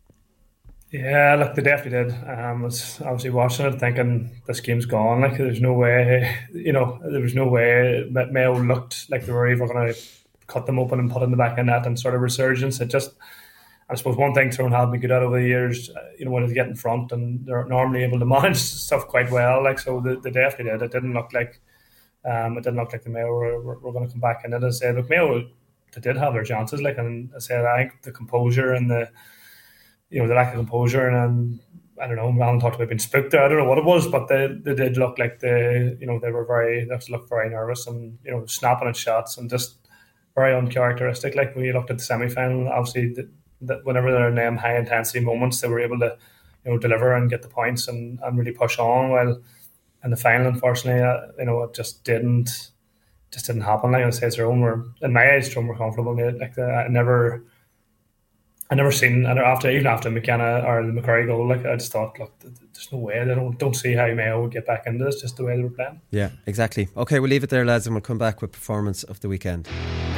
Yeah, look, they definitely did. Um, I was obviously watching it thinking this game's gone. Like there's no way, you know, there was no way that Mayo looked like they were ever going to cut them open and put in the back of net and sort of resurgence. It just, I suppose one thing Tyrone had been good at over the years, uh, you know, when they get in front and they're normally able to manage stuff quite well. Like so, they, they definitely did. It didn't look like, um, it didn't look like the Mayo were, were, were going to come back. And as I said, look, Mayo, they did have their chances. Like, and I said, I think the composure and the, you know, the lack of composure and, and I don't know, Alan talked about being spooked there. I don't know what it was, but they, they did look like they, you know, they were very, they looked very nervous and, you know, snapping at shots and just very uncharacteristic. Like when you looked at the semi-final, obviously the, that whenever they're in them high intensity moments, they were able to, you know, deliver and get the points and, and really push on. While in the final, unfortunately, uh, you know, it just didn't, just didn't happen. Like I said, Tyrone were, in my eyes, Tyrone were comfortable. Like the, I never, I never seen, and after even after McKenna or the McCurry goal, like I just thought, look, there's no way. They don't don't see how Mayo would get back into this, just the way they were playing. Yeah, exactly. Okay, we'll leave it there, lads, and we'll come back with performance of the weekend.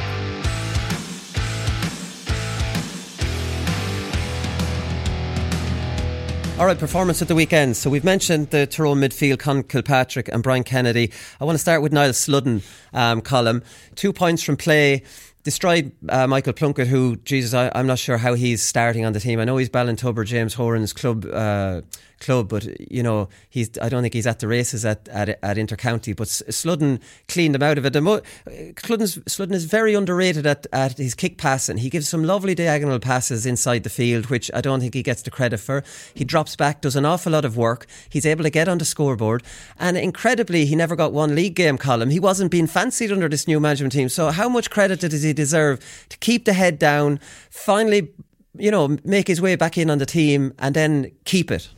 All right, performance at the weekend. So we've mentioned the Tyrone midfield, Con Kilpatrick and Brian Kennedy. I want to start with Niall Sludden, um, Colm. Two points from play. Destroyed uh, Michael Plunkett, who, Jesus, I, I'm not sure how he's starting on the team. I know he's Ballintubber, James Horan's club, uh, club, but you know, he's. I don't think he's at the races at at, at Intercounty. But Sludden cleaned him out of it. And mo- Sludden is very underrated at, at his kick passing. He gives some lovely diagonal passes inside the field, which I don't think he gets the credit for. He drops back, does an awful lot of work. He's able to get on the scoreboard, and incredibly, he never got one league game, Colm. He wasn't being fancied under this new management team. So how much credit does he deserve to keep the head down, finally you know, make his way back in on the team and then keep it?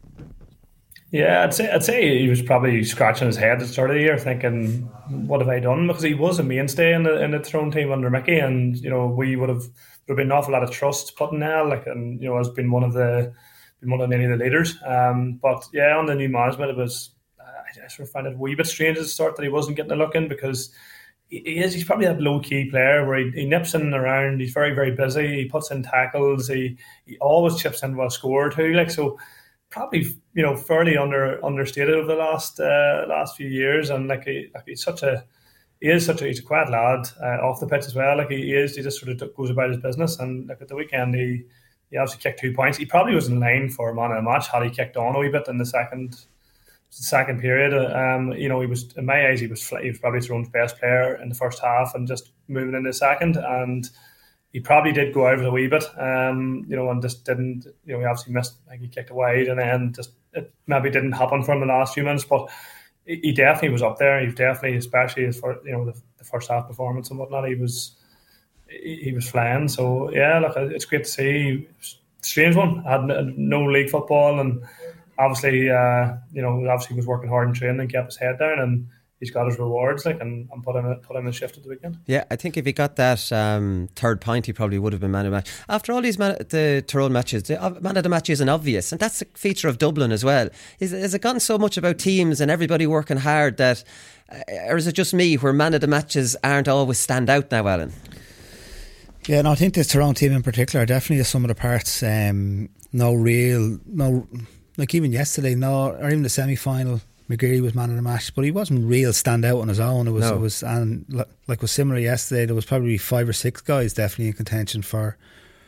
Yeah, I'd say I'd say he was probably scratching his head at the start of the year, thinking, "What have I done?" Because he was a mainstay in the in the Tyrone team under Mickey, and you know we would have there would have been an awful lot of trust put in there, like, and you know has been one of the been one of many of the leaders. Um, but yeah, on the new management, it was uh, I sort of found it a wee bit strange at the start that he wasn't getting a look in, because he is he's probably that low key player where he, he nips in and around. He's very very busy. He puts in tackles. He he always chips in with a score or two, like so. Probably, you know, fairly under understated over the last uh, last few years, and like, he, like he's such a he is such a he's a quiet lad uh, off the pitch as well. Like he, he is, he just sort of goes about his business. And like at the weekend, he he obviously kicked two points. He probably was in line for man of the match had he kicked on a wee bit in the second second period. Um, you know, he was in my eyes he was he was probably Tyrone's best player in the first half, and just moving into the second. And he probably did go over a wee bit, um, you know, and just didn't, you know, he obviously missed, like he kicked it wide, and then just it maybe didn't happen for him in the last few minutes, but he definitely was up there. He definitely, especially as for, you know, the, the first half performance and whatnot, he was he, he was flying. So yeah, look, it's great to see. Strange one. I had no league football, and obviously, uh, you know, obviously was working hard in training and kept his head down, and he's got his rewards, like, and, and put him a, put him in shift at the weekend. Yeah, I think if he got that um, third point, he probably would have been man of the match. After all these man, the Tyrone matches, the man of the match isn't obvious, and that's a feature of Dublin as well. Is has it gotten so much about teams and everybody working hard that, uh, or is it just me where man of the matches aren't always stand out now, Alan? Yeah, no, I think this Tyrone team in particular definitely is some of the parts. Um, no real, no, like even yesterday, no, or even the semi final. McGreary was man of the match, but he wasn't real stand out on his own. It was, no. it was, and like was similar yesterday. There was probably five or six guys definitely in contention for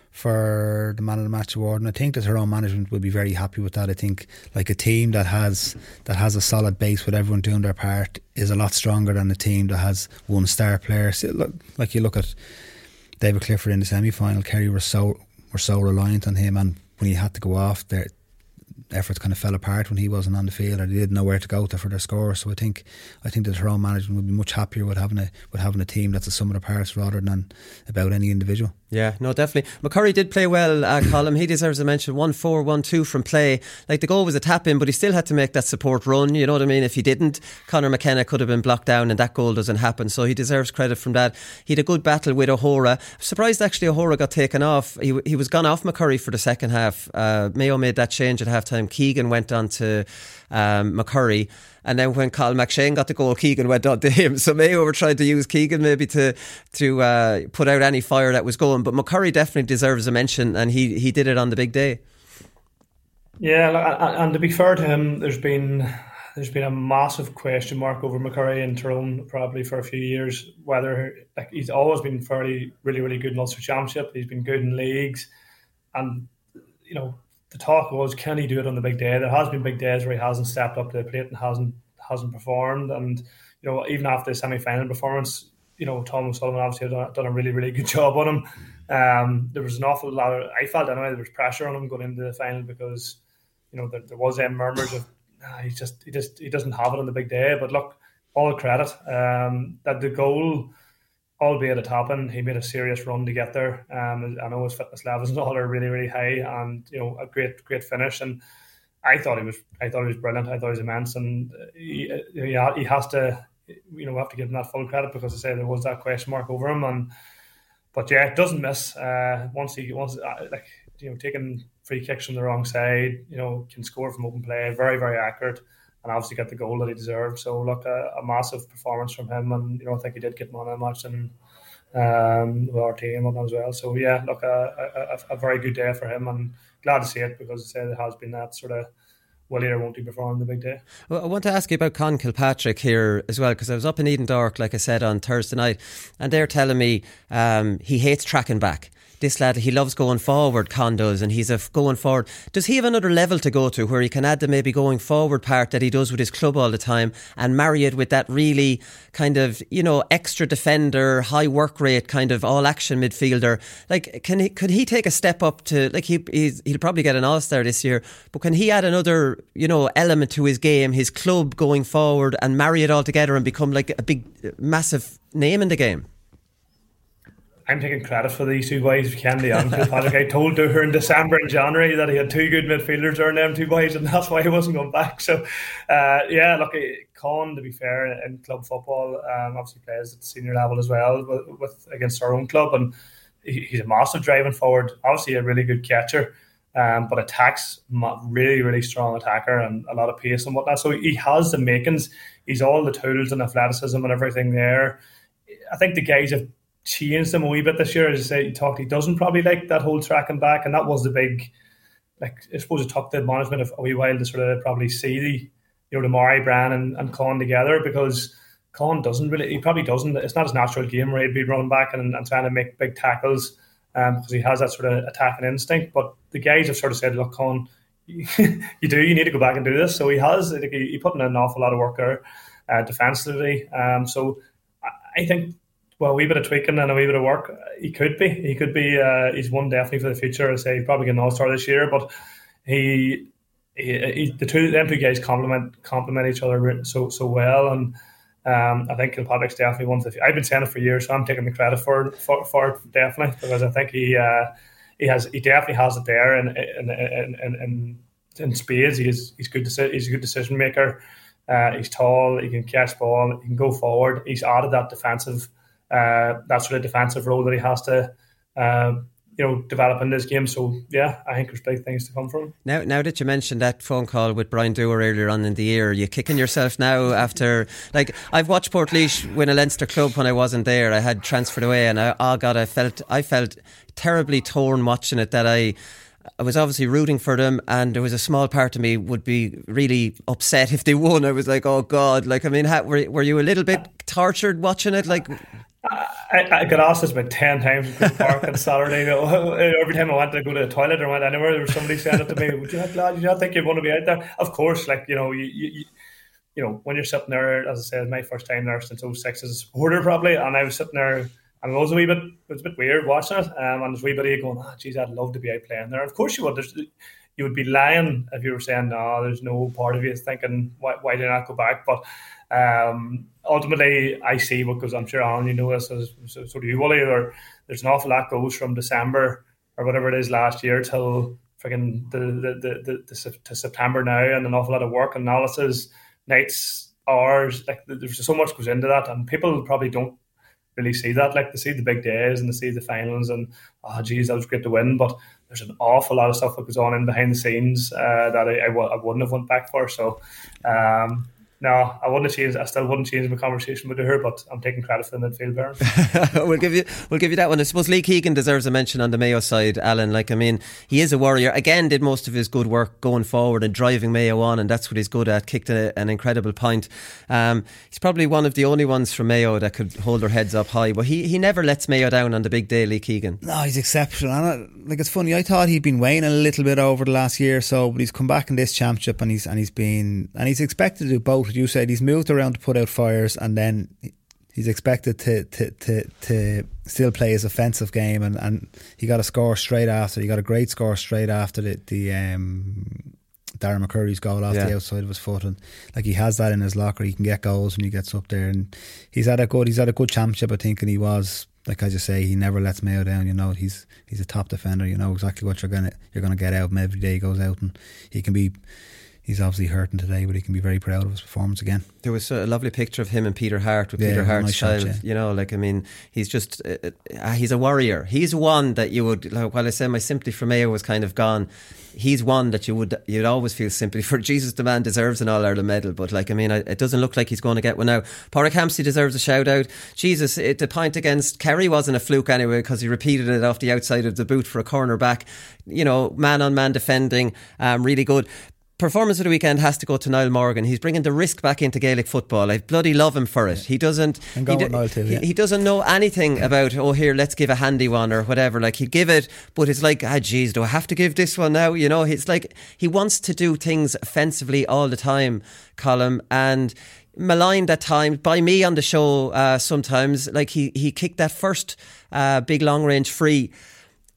for the man of the match award, and I think that her own management would be very happy with that. I think like a team that has that has a solid base with everyone doing their part is a lot stronger than a team that has one star player. So look, like you look at David Clifford in the semi final, Kerry were so were so reliant on him, and when he had to go off there, efforts kind of fell apart when he wasn't on the field, or they didn't know where to go to for their score. So I think I think the Tyrone management would be much happier with having a with having a team that's a sum of the parts rather than about any individual. Yeah, no, definitely. McCurry did play well, uh, Colm. He deserves a mention. one four, one two from play. Like, the goal was a tap-in, but he still had to make that support run. You know what I mean? If he didn't, Conor McKenna could have been blocked down, and that goal doesn't happen. So he deserves credit from that. He had a good battle with O'Hora. I'm surprised, actually, O'Hora got taken off. He he was gone off McCurry for the second half. Uh, Mayo made that change at half-time. Keegan went on to um, McCurry. And then when Colm McShane got the goal, Keegan went on to him. So Mayo were trying to use Keegan maybe to to uh, put out any fire that was going. But McCurry definitely deserves a mention, and he, he did it on the big day. Yeah, and to be fair to him, there's been there's been a massive question mark over McCurry in Tyrone probably for a few years. Whether, like, he's always been fairly really really good in Ulster Championship. He's been good in leagues, and you know, the talk was, can he do it on the big day? There has been big days where he hasn't stepped up to the plate and hasn't hasn't performed. And you know, even after the semi-final performance, you know, Tom O'Sullivan obviously had done a really really good job on him. Um, there was an awful lot of, I felt anyway, there was pressure on him going into the final, because you know there, there was um, murmurs of ah, he just he just he doesn't have it on the big day. But look, all credit um, that the goal, albeit a tap-in, he made a serious run to get there. Um, I know his fitness levels and all are really, really high, and you know, a great, great finish. And I thought he was, I thought he was brilliant. I thought he was immense, and he, he, he has to, you know, we have to give him that full credit, because I say there was that question mark over him. And but yeah, it doesn't miss. Uh, once he, once uh, like you know, taking free kicks from the wrong side, you know, can score from open play, very, very accurate. And obviously get the goal that he deserved. So look, a, a massive performance from him, and you know, I think he did get man of the match and um, with our team as well. So yeah, look, a, a, a very good day for him, and glad to see it, because I say there has been that sort of will he or won't he perform the big day. Well, I want to ask you about Con Kilpatrick here as well, because I was up in Edendork, like I said, on Thursday night, and they're telling me um, he hates tracking back. This lad, he loves going forward, Con does, and he's a f- going forward. Does he have another level to go to where he can add the maybe going forward part that he does with his club all the time, and marry it with that really kind of, you know, extra defender, high work rate kind of all action midfielder? Like, can he, could he take a step up to, like, he he's, he'll probably get an All-Star this year, but can he add another, you know, element to his game, his club going forward, and marry it all together and become like a big, massive name in the game? I'm taking credit for these two boys, Kennedy and Kilpatrick. I told her in December and January that he had two good midfielders there, them two boys, and that's why he wasn't going back. So, uh, yeah, look, Con, to be fair, in club football, um, obviously plays at the senior level as well with, with against our own club, and he, he's a massive driving forward. Obviously, a really good catcher, um, but attacks really, really strong attacker and a lot of pace and whatnot. So he has the makings. He's all the tools and athleticism and everything there. I think the guys have changed him a wee bit this year. As I say, he talked, he doesn't probably like that whole tracking back, and that was the big, like, I suppose it took the management of a wee while to sort of probably see the, you know, the Murray, Brand and, and Con together, because Con doesn't really, he probably doesn't, it's not his natural game where he'd be running back and, and trying to make big tackles, um, because he has that sort of attacking instinct. But the guys have sort of said, look, Con, you, you do, you need to go back and do this. So he has, he, he put in an awful lot of work there, uh, defensively. Um, so I, I think, well, a wee bit of tweaking and a wee bit of work, he could be. He could be. Uh, he's one definitely for the future. I say he's probably getting an all-star this year, but he, he, he the two them two guys complement complement each other so so well, and um, I think Kilpatrick's definitely one for the. I've been saying it for years, so I'm taking the credit for for, for it definitely, because I think he uh, he has he definitely has it there, and in in in, in, in spades. He's he's good. He's a good decision maker. Uh, he's tall. He can catch ball. He can go forward. He's added that defensive. Uh, that sort of defensive role that he has to, uh, you know, develop in this game. So yeah, I think there's big things to come from him. Now, now that you mentioned that phone call with Brian Dooher earlier on in the year, are you kicking yourself now after? Like, I've watched Portlaoise win a Leinster club when I wasn't there. I had transferred away, and I, oh God, I felt I felt terribly torn watching it. That I. I was obviously rooting for them, and there was a small part of me would be really upset if they won. I was like, oh God, like, I mean, how, were, were you a little bit tortured watching it? Like, I, I got asked this about ten times in the park on Saturday. You know, every time I went to go to the toilet or went anywhere, there was somebody saying it to me, would you not, lad, you not think you'd want to be out there? Of course, like, you know, you, you, you know, when you're sitting there, as I said, my first time there since oh six as a supporter probably, and I was sitting there, and it was a wee bit, it was a bit weird watching it, um, and there's a wee bit of you going, oh, geez, I'd love to be out playing there. Of course you would. There's, you would be lying if you were saying, no, there's no part of you thinking, why, why did I not go back? But um, ultimately, I see what goes, I'm sure, Alan, you know this, as, so, so do you, Willie, or there's an awful lot goes from December or whatever it is last year till freaking the, the, the, the, the, to September now, and an awful lot of work, analysis, nights, hours, like there's so much goes into that, and people probably don't really see that. Like, they see the big days and they see the finals and, oh geez, that was great to win, but there's an awful lot of stuff that goes on in behind the scenes uh, that I, I, w- I wouldn't have went back for. So um, no, I wouldn't change. I still wouldn't change my conversation with her, but I'm taking credit for the midfield bear. we'll give you, we'll give you that one. I suppose Lee Keegan deserves a mention on the Mayo side, Alan. Like, I mean, he is a warrior. Again, did most of his good work going forward and driving Mayo on, and that's what he's good at. Kicked a, an incredible point. Um, he's probably one of the only ones from Mayo that could hold their heads up high. But he, he never lets Mayo down on the big day, Lee Keegan. No, he's exceptional. And I, like, it's funny. I thought he'd been weighing a little bit over the last year or so, but he's come back in this championship, and he's and he's been and he's expected to do both. You said he's moved around to put out fires, and then he's expected to to, to, to still play his offensive game, and, and he got a score straight after. He got a great score straight after the, the um, Darren McCurry's goal off yeah. the outside of his foot, and like, he has that in his locker. He can get goals when he gets up there, and he's had a good he's had a good championship, I think, and he was, like I just say, he never lets Mayo down. You know, he's he's a top defender. You know exactly what you're gonna you're gonna get out of him every day he goes out, and he can be. He's obviously hurting today, but he can be very proud of his performance again. There was a lovely picture of him and Peter Hart with yeah, Peter Hart's nice child. Shot, yeah. You know, like, I mean, he's just, uh, uh, he's a warrior. He's one that you would, like, while I say my sympathy for Mayo was kind of gone, he's one that you would, you'd always feel sympathy for. Jesus, the man deserves an All-Ireland medal, but like, I mean, it doesn't look like he's going to get one now. Pádraig Hampsey deserves a shout out. Jesus, it, the point against Kerry wasn't a fluke anyway, because he repeated it off the outside of the boot for a corner back. You know, man on man defending, um, really good. Performance of the weekend has to go to Niall Morgan. He's bringing the risk back into Gaelic football. I bloody love him for it. He doesn't he, do, Niall too, yeah. he, he doesn't know anything about, oh, here, let's give a handy one or whatever. Like, he'd give it, but it's like, ah, geez, do I have to give this one now? You know, it's like he wants to do things offensively all the time, Colm, and maligned at times by me on the show uh, sometimes. Like, he, he kicked that first uh, big long range free.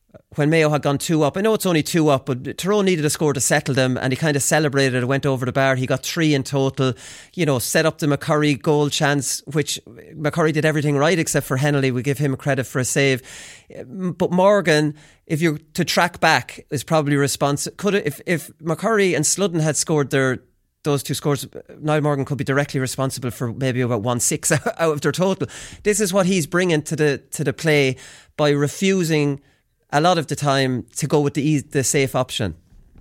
when Mayo had gone two up. I know it's only two up, but Tyrone needed a score to settle them, and he kind of celebrated it, went over the bar. He got three in total, you know, set up the McCurry goal chance, which McCurry did everything right except for Hennelly. We give him credit for a save. But Morgan, if you're to track back, is probably responsible. Could it, if, if McCurry and Sludden had scored their those two scores, Niall Morgan could be directly responsible for maybe about one six out of their total. This is what he's bringing to the to the play by refusing a lot of the time to go with the easy, the safe option.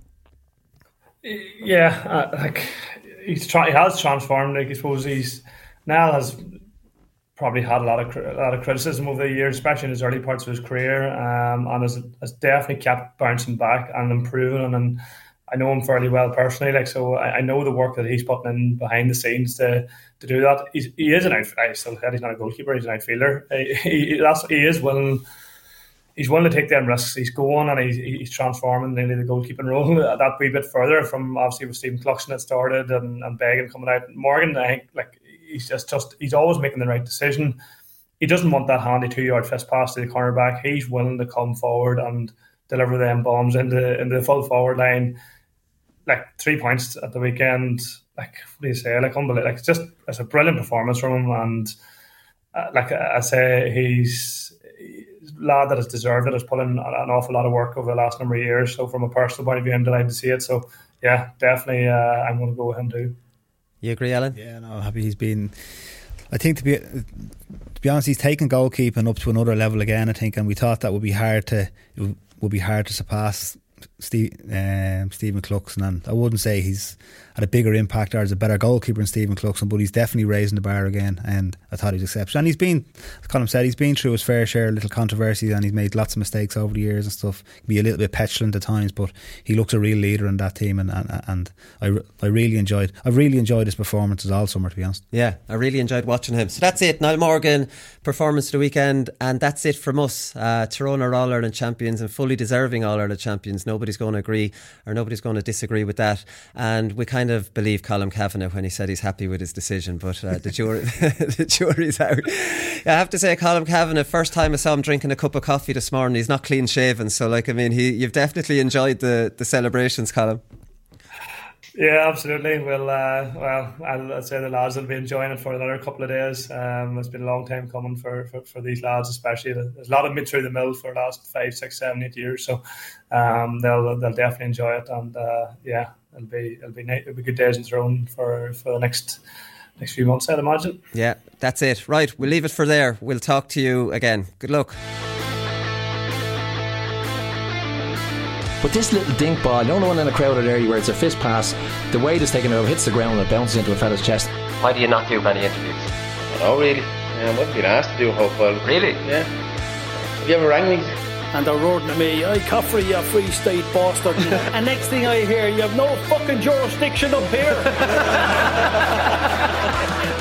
Yeah, uh, like he's try, he has transformed. Like I suppose he's Niall has probably had a lot of a lot of criticism over the years, especially in his early parts of his career, um, and has, has definitely kept bouncing back and improving. And I know him fairly well personally, like so I, I know the work that he's putting in behind the scenes to to do that. He's, he is an outfielder. I still said he's not a goalkeeper. He's an outfielder. He, he, that's, he is willing. He's willing to take them risks. He's going and he's, he's transforming nearly the goalkeeping role that wee bit further from obviously with Stephen Cluxton that started and, and Beggan coming out. Morgan, I think, like he's just, just he's always making the right decision. He doesn't want that handy two-yard fist pass to the cornerback. He's willing to come forward and deliver them bombs into into the full forward line. Like three points at the weekend. Like what do you say? Like unbelievable. Like it's just it's a brilliant performance from him. And uh, like I say, he's. Lad that has deserved it, has put in an awful lot of work over the last number of years. So from a personal point of view, I'm delighted to see it. So yeah, definitely uh, I'm going to go with him too. You agree, Alan? Yeah, no, I'm happy he's been. I think to be to be honest, he's taken goalkeeping up to another level again. I think, and we thought that would be hard to it would be hard to surpass Steve, um, Stephen Cluxton, and I wouldn't say he's had a bigger impact or is a better goalkeeper than Stephen Cluxton, but he's definitely raising the bar again, and I thought he was exceptional. And he's been, as Colin said, he's been through his fair share of little controversies, and he's made lots of mistakes over the years and stuff. He can be a little bit petulant at times, but he looks a real leader in that team, and and, and I, I really enjoyed I really enjoyed his performances all summer, to be honest. Yeah, I really enjoyed watching him. So that's it, Niall Morgan performance of the weekend, and that's it from us. uh, Tyrone are All Ireland champions and fully deserving All Ireland champions. Nobody's going to agree or nobody's going to disagree with that, and we kind of believe Colm Kavanagh when he said he's happy with his decision, but uh, the, jury, the jury's out. I have to say, Colm Kavanagh, first time I saw him drinking a cup of coffee this morning, he's not clean shaven, so like I mean he, you've definitely enjoyed the, the celebrations, Colm. Yeah, absolutely. Well, uh, well, I'll, I'll say the lads will be enjoying it for another couple of days. Um, it's been a long time coming for, for, for these lads, especially. There's a lot of been through the mill for the last five, six, seven, eight years, so um, they'll they'll definitely enjoy it. And uh, yeah, it'll be it'll be it'll be good days in Tyrone for for the next next few months, I'd imagine. Yeah, that's it. Right, we'll leave it for there. We'll talk to you again. Good luck. But this little dink ball, you know the one in a crowded area where it's a fist pass, the weight is taken over, hits the ground and it bounces into a fella's chest. Why do you not do many interviews? Oh, really? Yeah, I wouldn't be asked to do a whole pile. Really? Yeah. Have you ever rang me? And they're roaring at me, "Oi, Caffrey, you Free State bastard." And next thing I hear, you have no fucking jurisdiction up here.